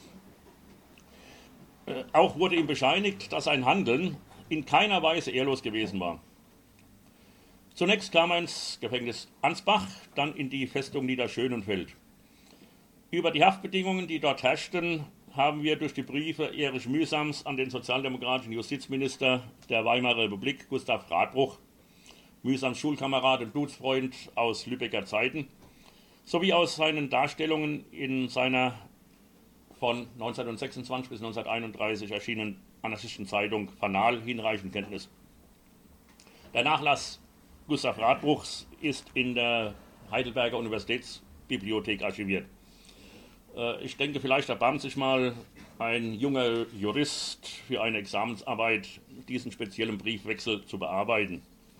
Äh, auch wurde ihm bescheinigt, dass sein Handeln in keiner Weise ehrlos gewesen war. Zunächst kam er ins Gefängnis Ansbach, dann in die Festung Niederschönenfeld. Über die Haftbedingungen, die dort herrschten, haben wir durch die Briefe Erich Mühsams an den sozialdemokratischen Justizminister der Weimarer Republik, Gustav Radbruch, Mühsams Schulkamerad und Blutsfreund aus Lübecker Zeiten, sowie aus seinen Darstellungen in seiner von neunzehnhundertsechsundzwanzig bis neunzehnhunderteinunddreißig erschienenen anarchistischen Zeitung Fanal hinreichend Kenntnis. Der Nachlass Gustav Radbruchs ist in der Heidelberger Universitätsbibliothek archiviert. Ich denke, vielleicht erbarmt sich mal ein junger Jurist für eine Examensarbeit, diesen speziellen Briefwechsel zu bearbeiten.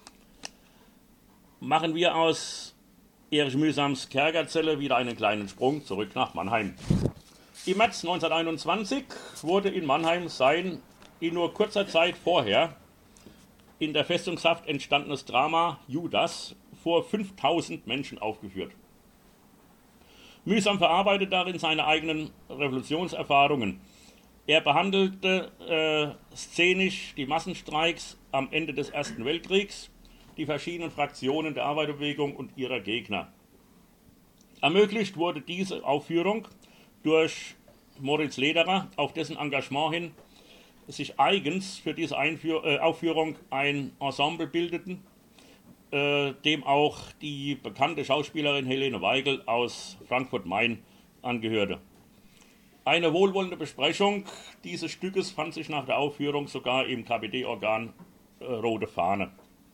Machen wir aus Erich Mühsams Kerkerzelle wieder einen kleinen Sprung zurück nach Mannheim. Im März neunzehnhunderteinundzwanzig wurde in Mannheim sein in nur kurzer Zeit vorher in der Festungshaft entstandenes Drama Judas vor fünftausend Menschen aufgeführt. Mühsam verarbeitet darin seine eigenen Revolutionserfahrungen. Er behandelte äh, szenisch die Massenstreiks am Ende des Ersten Weltkriegs, die verschiedenen Fraktionen der Arbeiterbewegung und ihrer Gegner. Ermöglicht wurde diese Aufführung durch Moritz Lederer, auf dessen Engagement hin sich eigens für diese Einführ- äh, Aufführung ein Ensemble bildeten, äh, dem auch die bekannte Schauspielerin Helene Weigel aus Frankfurt-Main angehörte. Eine wohlwollende Besprechung dieses Stückes fand sich nach der Aufführung sogar im K P D-Organ äh, Rote Fahne.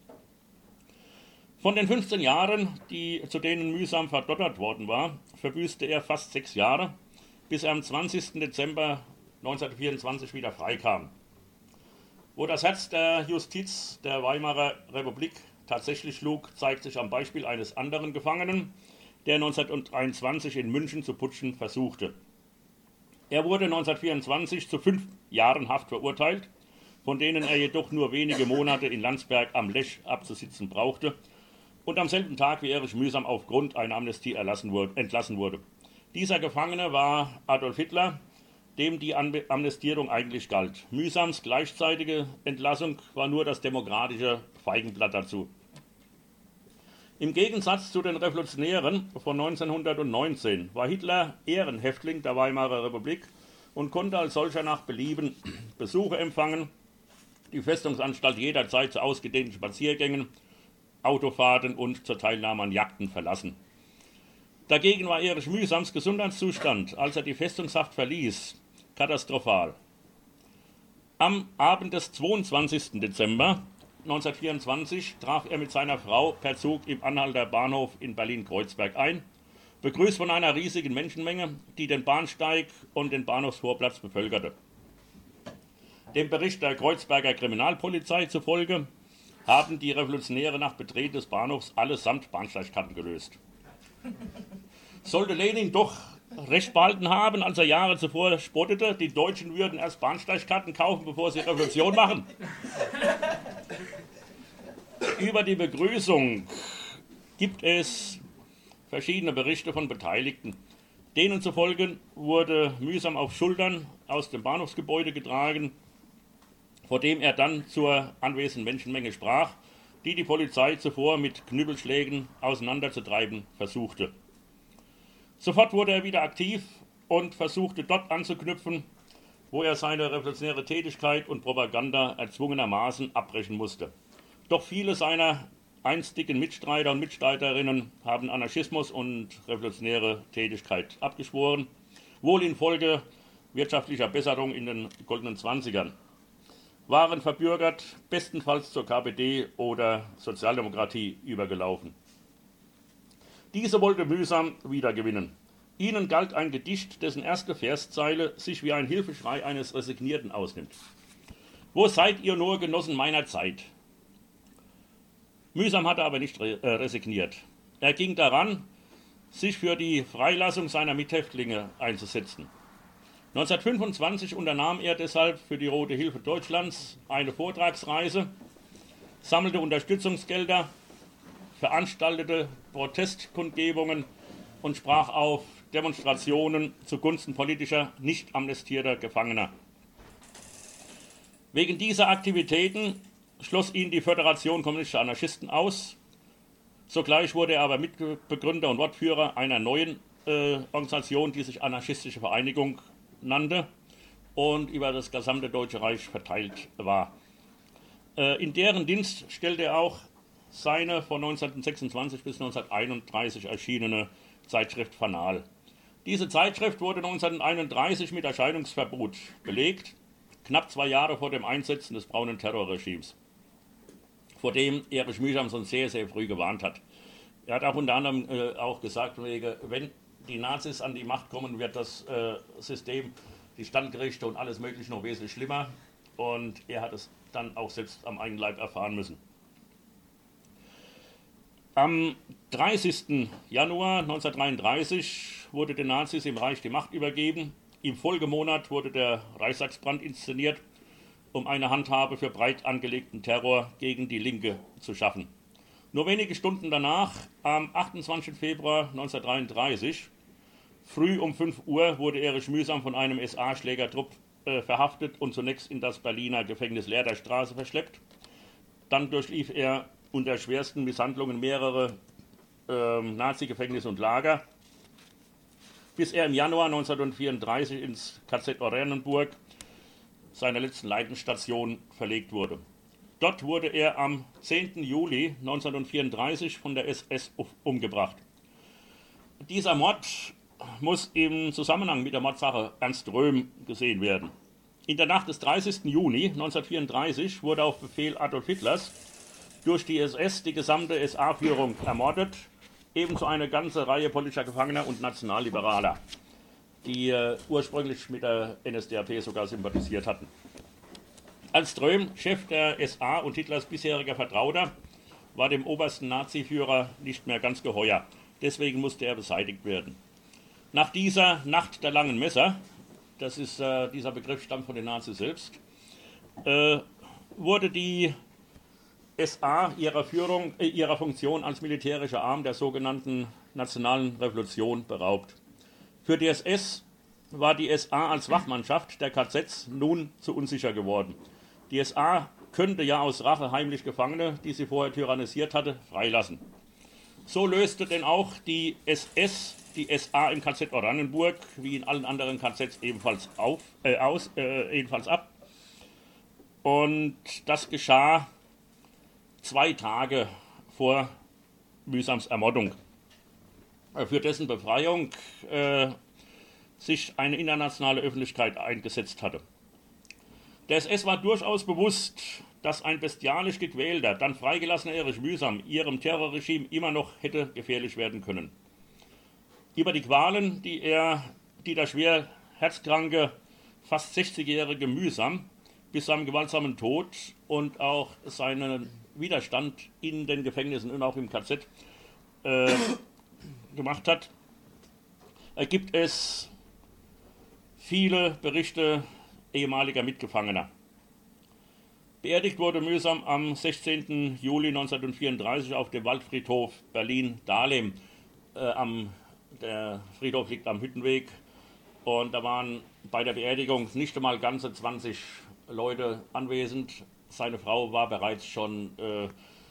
Von den fünfzehn Jahren, die, zu denen Mühsam verdottert worden war, verbüßte er fast sechs Jahre, bis er am zwanzigsten Dezember neunzehnhundertvierundzwanzig wieder freikam. Wo das Herz der Justiz der Weimarer Republik tatsächlich schlug, zeigt sich am Beispiel eines anderen Gefangenen, der neunzehnhundertdreiundzwanzig in München zu putschen versuchte. Er wurde neunzehnhundertvierundzwanzig zu fünf Jahren Haft verurteilt, von denen er jedoch nur wenige Monate in Landsberg am Lech abzusitzen brauchte und am selben Tag wie Erich Mühsam aufgrund einer Amnestie erlassen wurde, entlassen wurde. Dieser Gefangene war Adolf Hitler, dem die Amnestierung eigentlich galt. Mühsams gleichzeitige Entlassung war nur das demokratische Feigenblatt dazu. Im Gegensatz zu den Revolutionären von neunzehnhundertneunzehn war Hitler Ehrenhäftling der Weimarer Republik und konnte als solcher nach Belieben Besuche empfangen, die Festungsanstalt jederzeit zu ausgedehnten Spaziergängen Autofahrten und zur Teilnahme an Jagden verlassen. Dagegen war Erich Mühsams Gesundheitszustand, als er die Festungshaft verließ, katastrophal. Am Abend des zweiundzwanzigsten Dezember neunzehnhundertvierundzwanzig traf er mit seiner Frau per Zug im Anhalter Bahnhof in Berlin-Kreuzberg ein, begrüßt von einer riesigen Menschenmenge, die den Bahnsteig und den Bahnhofsvorplatz bevölkerte. Dem Bericht der Kreuzberger Kriminalpolizei zufolge haben die Revolutionäre nach Betreten des Bahnhofs allesamt Bahnsteigkarten gelöst. Sollte Lenin doch recht behalten haben, als er Jahre zuvor spottete, die Deutschen würden erst Bahnsteigkarten kaufen, bevor sie Revolution machen? Über die Begrüßung gibt es verschiedene Berichte von Beteiligten. Denen zufolge wurde Mühsam auf Schultern aus dem Bahnhofsgebäude getragen, vor dem er dann zur anwesenden Menschenmenge sprach, die die Polizei zuvor mit Knüppelschlägen auseinanderzutreiben versuchte. Sofort wurde er wieder aktiv und versuchte dort anzuknüpfen, wo er seine revolutionäre Tätigkeit und Propaganda erzwungenermaßen abbrechen musste. Doch viele seiner einstigen Mitstreiter und Mitstreiterinnen haben Anarchismus und revolutionäre Tätigkeit abgeschworen, wohl infolge wirtschaftlicher Besserung in den goldenen Zwanzigern, waren verbürgert, bestenfalls zur K P D oder Sozialdemokratie übergelaufen. Diese wollte Mühsam wiedergewinnen. Ihnen galt ein Gedicht, dessen erste Verszeile sich wie ein Hilfeschrei eines Resignierten ausnimmt. Wo seid ihr nur, Genossen meiner Zeit? Mühsam hatte aber nicht re- äh, resigniert. Er ging daran, sich für die Freilassung seiner Mithäftlinge einzusetzen. neunzehnhundertfünfundzwanzig unternahm er deshalb für die Rote Hilfe Deutschlands eine Vortragsreise, sammelte Unterstützungsgelder, veranstaltete Protestkundgebungen und sprach auf Demonstrationen zugunsten politischer, nicht amnestierter Gefangener. Wegen dieser Aktivitäten schloss ihn die Föderation kommunistischer Anarchisten aus. Sogleich wurde er aber Mitbegründer und Wortführer einer neuen äh, Organisation, die sich Anarchistische Vereinigung nannte und über das gesamte Deutsche Reich verteilt war. Äh, in deren Dienst stellte er auch seine von neunzehnhundertsechsundzwanzig bis neunzehnhunderteinunddreißig erschienene Zeitschrift Fanal. Diese Zeitschrift wurde neunzehnhunderteinunddreißig mit Erscheinungsverbot belegt, knapp zwei Jahre vor dem Einsetzen des braunen Terrorregimes, vor dem Erich Mühsam schon sehr, sehr früh gewarnt hat. Er hat auch unter anderem äh, auch gesagt, wenn die Nazis an die Macht kommen, wird das äh, System, die Standgerichte und alles Mögliche noch wesentlich schlimmer. Und er hat es dann auch selbst am eigenen Leib erfahren müssen. Am dreißigsten Januar neunzehnhundertdreiunddreißig wurde den Nazis im Reich die Macht übergeben. Im Folgemonat wurde der Reichstagsbrand inszeniert, um eine Handhabe für breit angelegten Terror gegen die Linke zu schaffen. Nur wenige Stunden danach, am achtundzwanzigsten Februar neunzehnhundertdreiunddreißig, früh um fünf Uhr, wurde Erich Mühsam von einem S A-Schlägertrupp äh, verhaftet und zunächst in das Berliner Gefängnis Lehrterstraße verschleppt. Dann durchlief er unter schwersten Misshandlungen mehrere äh, Nazi-Gefängnisse und Lager, bis er im Januar neunzehnhundertvierunddreißig ins K Z Oranienburg, seiner letzten Leidensstation, verlegt wurde. Dort wurde er am zehnten Juli neunzehnhundertvierunddreißig von der S S umgebracht. Dieser Mord muss im Zusammenhang mit der Mordsache Ernst Röhm gesehen werden. In der Nacht des dreißigsten Juni neunzehnhundertvierunddreißig wurde auf Befehl Adolf Hitlers durch die S S die gesamte S A-Führung ermordet, ebenso eine ganze Reihe politischer Gefangener und Nationalliberaler, die äh, ursprünglich mit der N S D A P sogar sympathisiert hatten. Als Röhm, Chef der S A und Hitlers bisheriger Vertrauter, war dem obersten Nazi-Führer nicht mehr ganz geheuer. Deswegen musste er beseitigt werden. Nach dieser Nacht der langen Messer, das ist, äh, dieser Begriff stammt von den Nazis selbst, äh, wurde die S A ihrer Führung, äh, ihrer Funktion als militärischer Arm der sogenannten Nationalen Revolution beraubt. Für die S S war die S A als Wachmannschaft der K Zs nun zu unsicher geworden. Die S A könnte ja aus Rache heimlich Gefangene, die sie vorher tyrannisiert hatte, freilassen. So löste denn auch die S S die S A im K Z Oranienburg, wie in allen anderen K Zs, ebenfalls, auf, äh, aus, äh, ebenfalls ab. Und das geschah zwei Tage vor Mühsams Ermordung, für dessen Befreiung äh, sich eine internationale Öffentlichkeit eingesetzt hatte. Der S S war durchaus bewusst, dass ein bestialisch gequälter, dann freigelassener Erich Mühsam ihrem Terrorregime immer noch hätte gefährlich werden können. Über die Qualen, die er, die der schwer herzkranke, fast sechzigjährige Mühsam bis seinem gewaltsamen Tod und auch seinen Widerstand in den Gefängnissen und auch im K Z äh, gemacht hat, gibt es viele Berichte ehemaliger Mitgefangener. Beerdigt wurde Mühsam am sechzehnten Juli neunzehnhundertvierunddreißig auf dem Waldfriedhof Berlin-Dahlem. Äh, am, der Friedhof liegt am Hüttenweg und da waren bei der Beerdigung nicht einmal ganze zwanzig Leute anwesend. Seine Frau war bereits schon äh,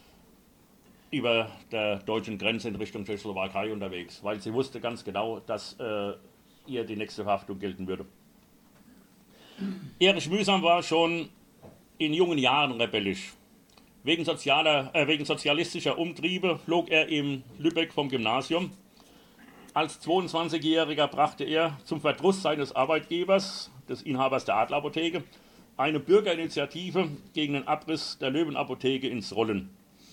über der deutschen Grenze in Richtung Tschechoslowakei unterwegs, weil sie wusste ganz genau, dass äh, ihr die nächste Verhaftung gelten würde. Erich Mühsam war schon in jungen Jahren rebellisch. Wegen, sozialer, äh, wegen sozialistischer Umtriebe flog er in Lübeck vom Gymnasium. Als zweiundzwanzigjähriger brachte er zum Verdruss seines Arbeitgebers, des Inhabers der Adlerapotheke, eine Bürgerinitiative gegen den Abriss der Löwenapotheke ins Rollen.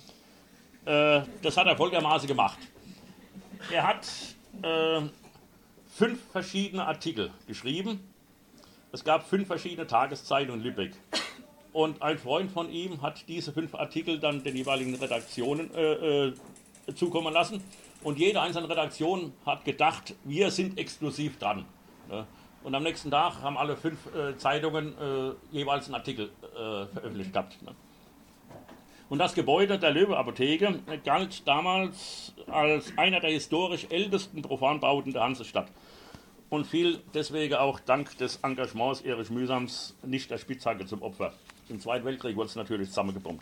Äh, das hat er folgendermaßen gemacht. Er hat äh, fünf verschiedene Artikel geschrieben. Es gab fünf verschiedene Tageszeitungen in Lübeck. Und ein Freund von ihm hat diese fünf Artikel dann den jeweiligen Redaktionen äh, äh, zukommen lassen. Und jede einzelne Redaktion hat gedacht, wir sind exklusiv dran. Ne? Und am nächsten Tag haben alle fünf äh, Zeitungen äh, jeweils einen Artikel äh, veröffentlicht gehabt. Ne? Und das Gebäude der Löwe-Apotheke galt damals als einer der historisch ältesten Profanbauten der Hansestadt und fiel deswegen auch dank des Engagements Erich Mühsams nicht der Spitzhacke zum Opfer. Im Zweiten Weltkrieg wurde es natürlich zusammengebombt.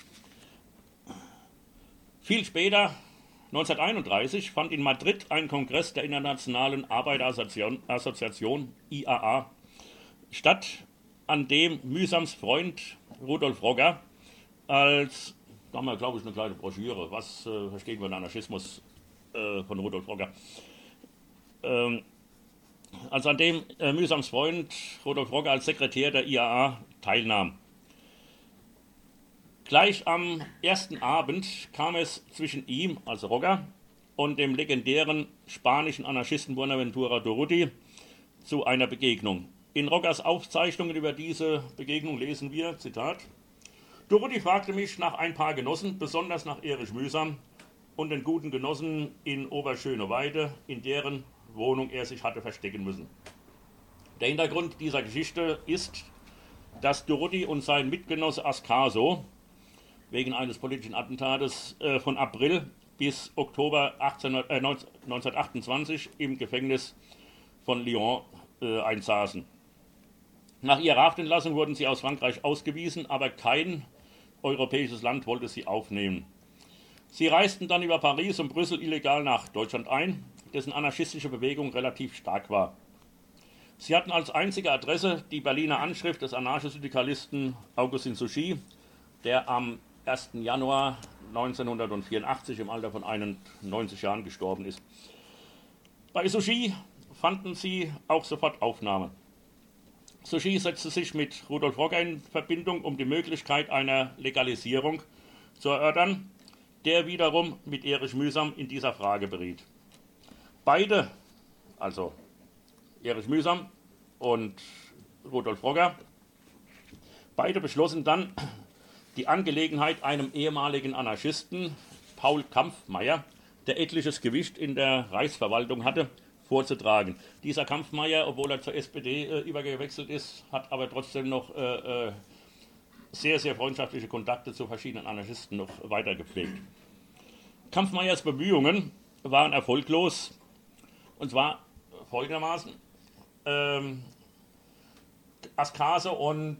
Viel später, neunzehnhunderteinunddreißig, fand in Madrid ein Kongress der Internationalen Arbeiterassoziation I A A statt, an dem Mühsams Freund Rudolf Rogger als, da haben wir glaube ich eine kleine Broschüre, was äh, verstehen wir unter Anarchismus äh, von Rudolf Rogger, ähm, also an dem äh, Mühsams Freund Rudolf Rogger als Sekretär der I A A teilnahm. Gleich am ersten Abend kam es zwischen ihm, also Rogger, und dem legendären spanischen Anarchisten Buenaventura Durruti zu einer Begegnung. In Roggers Aufzeichnungen über diese Begegnung lesen wir, Zitat, Durruti fragte mich nach ein paar Genossen, besonders nach Erich Mühsam und den guten Genossen in Oberschöneweide, in deren Wohnung er sich hatte verstecken müssen. Der Hintergrund dieser Geschichte ist, dass Durruti und sein Mitgenosse Ascaso wegen eines politischen Attentates äh, von April bis Oktober neunzehnhundertachtundzwanzig im Gefängnis von Lyon äh, einsaßen. Nach ihrer Haftentlassung wurden sie aus Frankreich ausgewiesen, aber kein europäisches Land wollte sie aufnehmen. Sie reisten dann über Paris und Brüssel illegal nach Deutschland ein, dessen anarchistische Bewegung relativ stark war. Sie hatten als einzige Adresse die Berliner Anschrift des Anarchosyndikalisten Augustin Souchy, der am ersten Januar neunzehnhundertvierundachtzig im Alter von einundneunzig Jahren gestorben ist. Bei Souchy fanden sie auch sofort Aufnahme. Souchy setzte sich mit Rudolf Rogger in Verbindung, um die Möglichkeit einer Legalisierung zu erörtern, der wiederum mit Erich Mühsam in dieser Frage beriet. Beide, also Erich Mühsam und Rudolf Rogger, beide beschlossen dann, die Angelegenheit einem ehemaligen Anarchisten, Paul Kampffmeyer, der etliches Gewicht in der Reichsverwaltung hatte, vorzutragen. Dieser Kampffmeyer, obwohl er zur S P D äh, übergewechselt ist, hat aber trotzdem noch äh, äh, sehr, sehr freundschaftliche Kontakte zu verschiedenen Anarchisten noch weiter gepflegt. Kampffmeyers Bemühungen waren erfolglos, und zwar folgendermaßen. Ähm, Ascaso und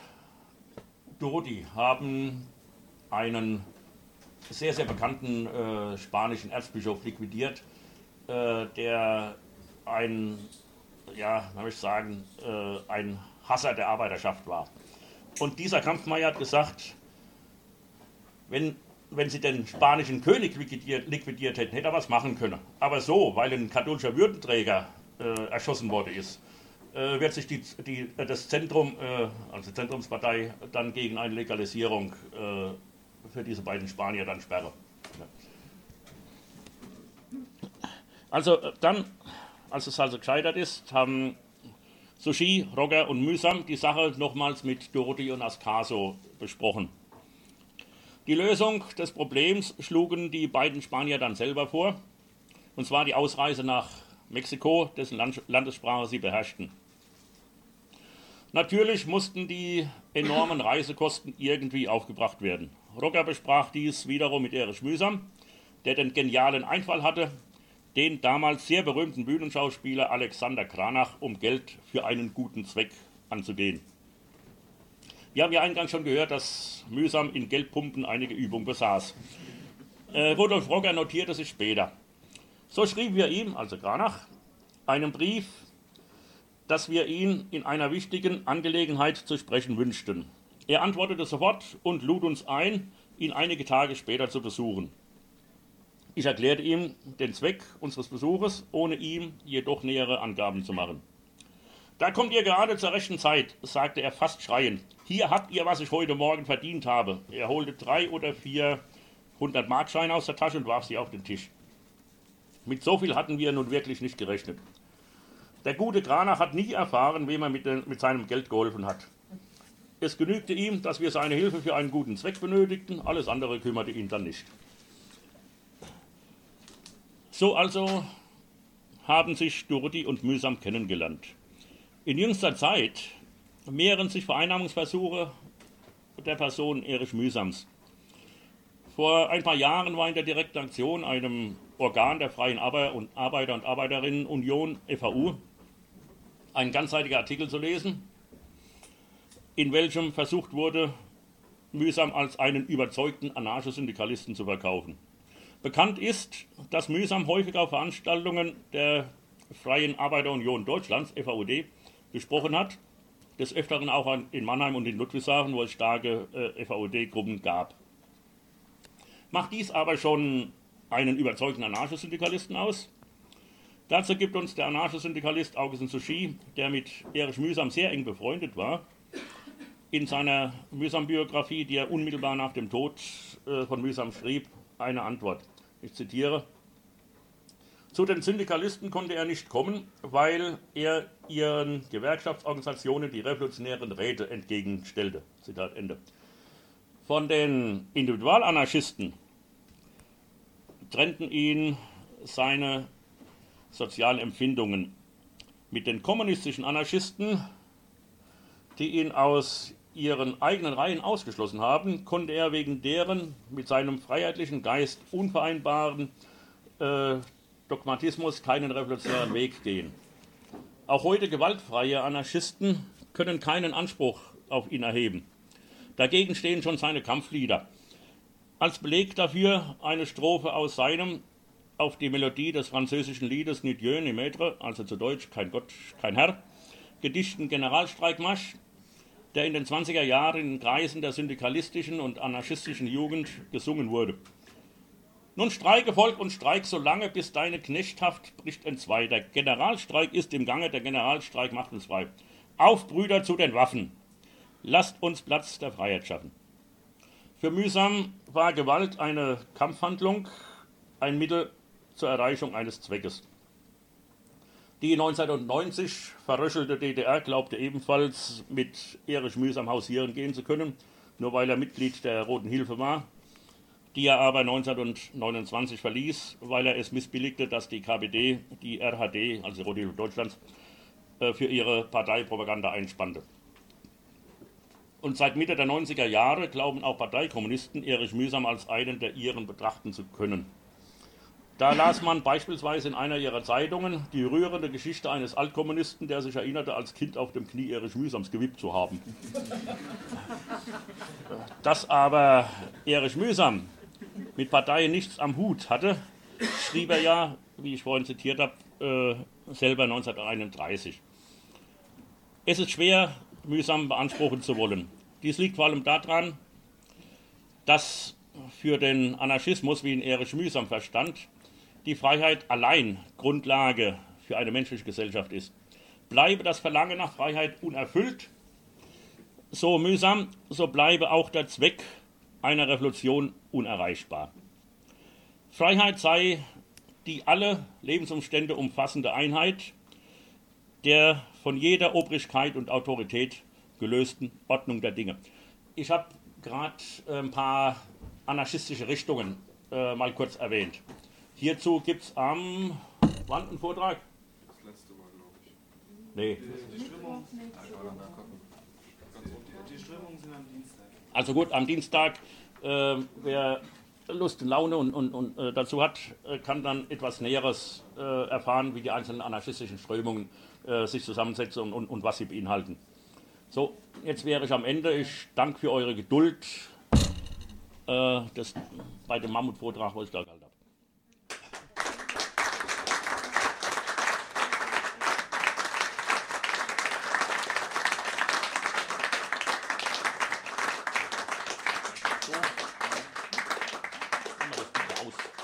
Durruti haben einen sehr, sehr bekannten äh, spanischen Erzbischof liquidiert, äh, der ein, ja, man möchte sagen, äh, ein Hasser der Arbeiterschaft war. Und dieser Kampffmeyer hat gesagt, wenn wenn sie den spanischen König liquidiert, liquidiert hätten, hätte er was machen können. Aber so, weil ein katholischer Würdenträger äh, erschossen worden ist, äh, wird sich die, die, das Zentrum, äh, also die Zentrumspartei, dann gegen eine Legalisierung äh, für diese beiden Spanier dann sperren. Also dann, als es also gescheitert ist, haben Souchy, Rogger und Mühsam die Sache nochmals mit Dorothy und Ascaso besprochen. Die Lösung des Problems schlugen die beiden Spanier dann selber vor, und zwar die Ausreise nach Mexiko, dessen Landessprache sie beherrschten. Natürlich mussten die enormen Reisekosten irgendwie aufgebracht werden. Rogger besprach dies wiederum mit Erich Mühsam, der den genialen Einfall hatte, den damals sehr berühmten Bühnenschauspieler Alexander Granach um Geld für einen guten Zweck anzugehen. Wir haben ja eingangs schon gehört, dass Mühsam in Geldpumpen einige Übung besaß. Äh, Rudolf Rogger notierte sich später. So schrieben wir ihm, also Granach, einen Brief, dass wir ihn in einer wichtigen Angelegenheit zu sprechen wünschten. Er antwortete sofort und lud uns ein, ihn einige Tage später zu besuchen. Ich erklärte ihm den Zweck unseres Besuches, ohne ihm jedoch nähere Angaben zu machen. Da kommt ihr gerade zur rechten Zeit, sagte er fast schreiend. Hier habt ihr, was ich heute Morgen verdient habe. Er holte drei oder vier hundert-Markscheine aus der Tasche und warf sie auf den Tisch. Mit so viel hatten wir nun wirklich nicht gerechnet. Der gute Granach hat nie erfahren, wem er mit, den, mit seinem Geld geholfen hat. Es genügte ihm, dass wir seine Hilfe für einen guten Zweck benötigten, alles andere kümmerte ihn dann nicht. So also haben sich Dorothy und Mühsam kennengelernt. In jüngster Zeit mehren sich Vereinnahmungsversuche der Person Erich Mühsams. Vor ein paar Jahren war in der direkten Aktion, einem Organ der Freien Arbeiter- und Arbeiter- und Arbeiterinnenunion, F A U, ein ganzseitiger Artikel zu lesen, in welchem versucht wurde, Mühsam als einen überzeugten Anarchosyndikalisten zu verkaufen. Bekannt ist, dass Mühsam häufig auf Veranstaltungen der Freien Arbeiterunion Deutschlands, F A U D, gesprochen hat, des Öfteren auch in Mannheim und in Ludwigshafen, wo es starke äh, F A U D-Gruppen gab. Macht dies aber schon einen überzeugten Anarchosyndikalisten aus? Dazu gibt uns der Anarchosyndikalist Augustin Souchy, der mit Erich Mühsam sehr eng befreundet war, in seiner Mühsam-Biografie, die er unmittelbar nach dem Tod äh, von Mühsam schrieb, eine Antwort. Ich zitiere: Zu den Syndikalisten konnte er nicht kommen, weil er ihren Gewerkschaftsorganisationen die revolutionären Räte entgegenstellte. Zitat Ende. Von den Individualanarchisten trennten ihn seine sozialen Empfindungen. Mit den kommunistischen Anarchisten, die ihn aus ihren eigenen Reihen ausgeschlossen haben, konnte er wegen deren mit seinem freiheitlichen Geist unvereinbaren äh, Dogmatismus keinen revolutionären Weg gehen. Auch heute gewaltfreie Anarchisten können keinen Anspruch auf ihn erheben. Dagegen stehen schon seine Kampflieder. Als Beleg dafür eine Strophe aus seinem auf die Melodie des französischen Liedes Ni Dieu ni Maître, also zu Deutsch kein Gott, kein Herr, gedichten Generalstreikmarsch, der in den zwanziger Jahren in Kreisen der syndikalistischen und anarchistischen Jugend gesungen wurde. Nun streike Volk und streik so lange, bis deine Knechthaft bricht entzwei. Der Generalstreik ist im Gange, der Generalstreik macht uns frei. Auf, Brüder, zu den Waffen! Lasst uns Platz der Freiheit schaffen. Für Mühsam war Gewalt eine Kampfhandlung, ein Mittel zur Erreichung eines Zweckes. Die neunzehnhundertneunzig verröchelte D D R glaubte ebenfalls mit Erich Mühsam hausieren gehen zu können, nur weil er Mitglied der Roten Hilfe war, die er aber neunzehnhundertneunundzwanzig verließ, weil er es missbilligte, dass die K P D die R H D, also die Rote Hilfe Deutschlands, für ihre Parteipropaganda einspannte. Und seit Mitte der neunziger Jahre glauben auch Parteikommunisten, Erich Mühsam als einen der ihren betrachten zu können. Da las man beispielsweise in einer ihrer Zeitungen die rührende Geschichte eines Altkommunisten, der sich erinnerte, als Kind auf dem Knie Erich Mühsams gewippt zu haben. Dass aber Erich Mühsam mit Parteien nichts am Hut hatte, schrieb er ja, wie ich vorhin zitiert habe, äh, selber neunzehnhunderteinunddreißig. Es ist schwer, Mühsam beanspruchen zu wollen. Dies liegt vor allem daran, dass für den Anarchismus, wie ihn Erich Mühsam verstand, die Freiheit allein Grundlage für eine menschliche Gesellschaft ist. Bleibe das Verlangen nach Freiheit unerfüllt, so mühsam, so bleibe auch der Zweck einer Revolution unerreichbar. Freiheit sei die alle Lebensumstände umfassende Einheit der von jeder Obrigkeit und Autorität gelösten Ordnung der Dinge. Ich habe gerade ein paar anarchistische Richtungen äh, mal kurz erwähnt. Hierzu gibt es am, wann einen Vortrag? Das letzte Mal, glaube ich. Nee. Die Strömung, die Strömungen sind am Dienstag. Also gut, am Dienstag, äh, wer Lust und Laune und, und, und äh, dazu hat, äh, kann dann etwas Näheres äh, erfahren, wie die einzelnen anarchistischen Strömungen äh, sich zusammensetzen und, und, und was sie beinhalten. So, jetzt wäre ich am Ende. Ich danke für eure Geduld äh, das, bei dem Mammutvortrag, was ich da gehalten habe. So. Machen wir das bitte aus.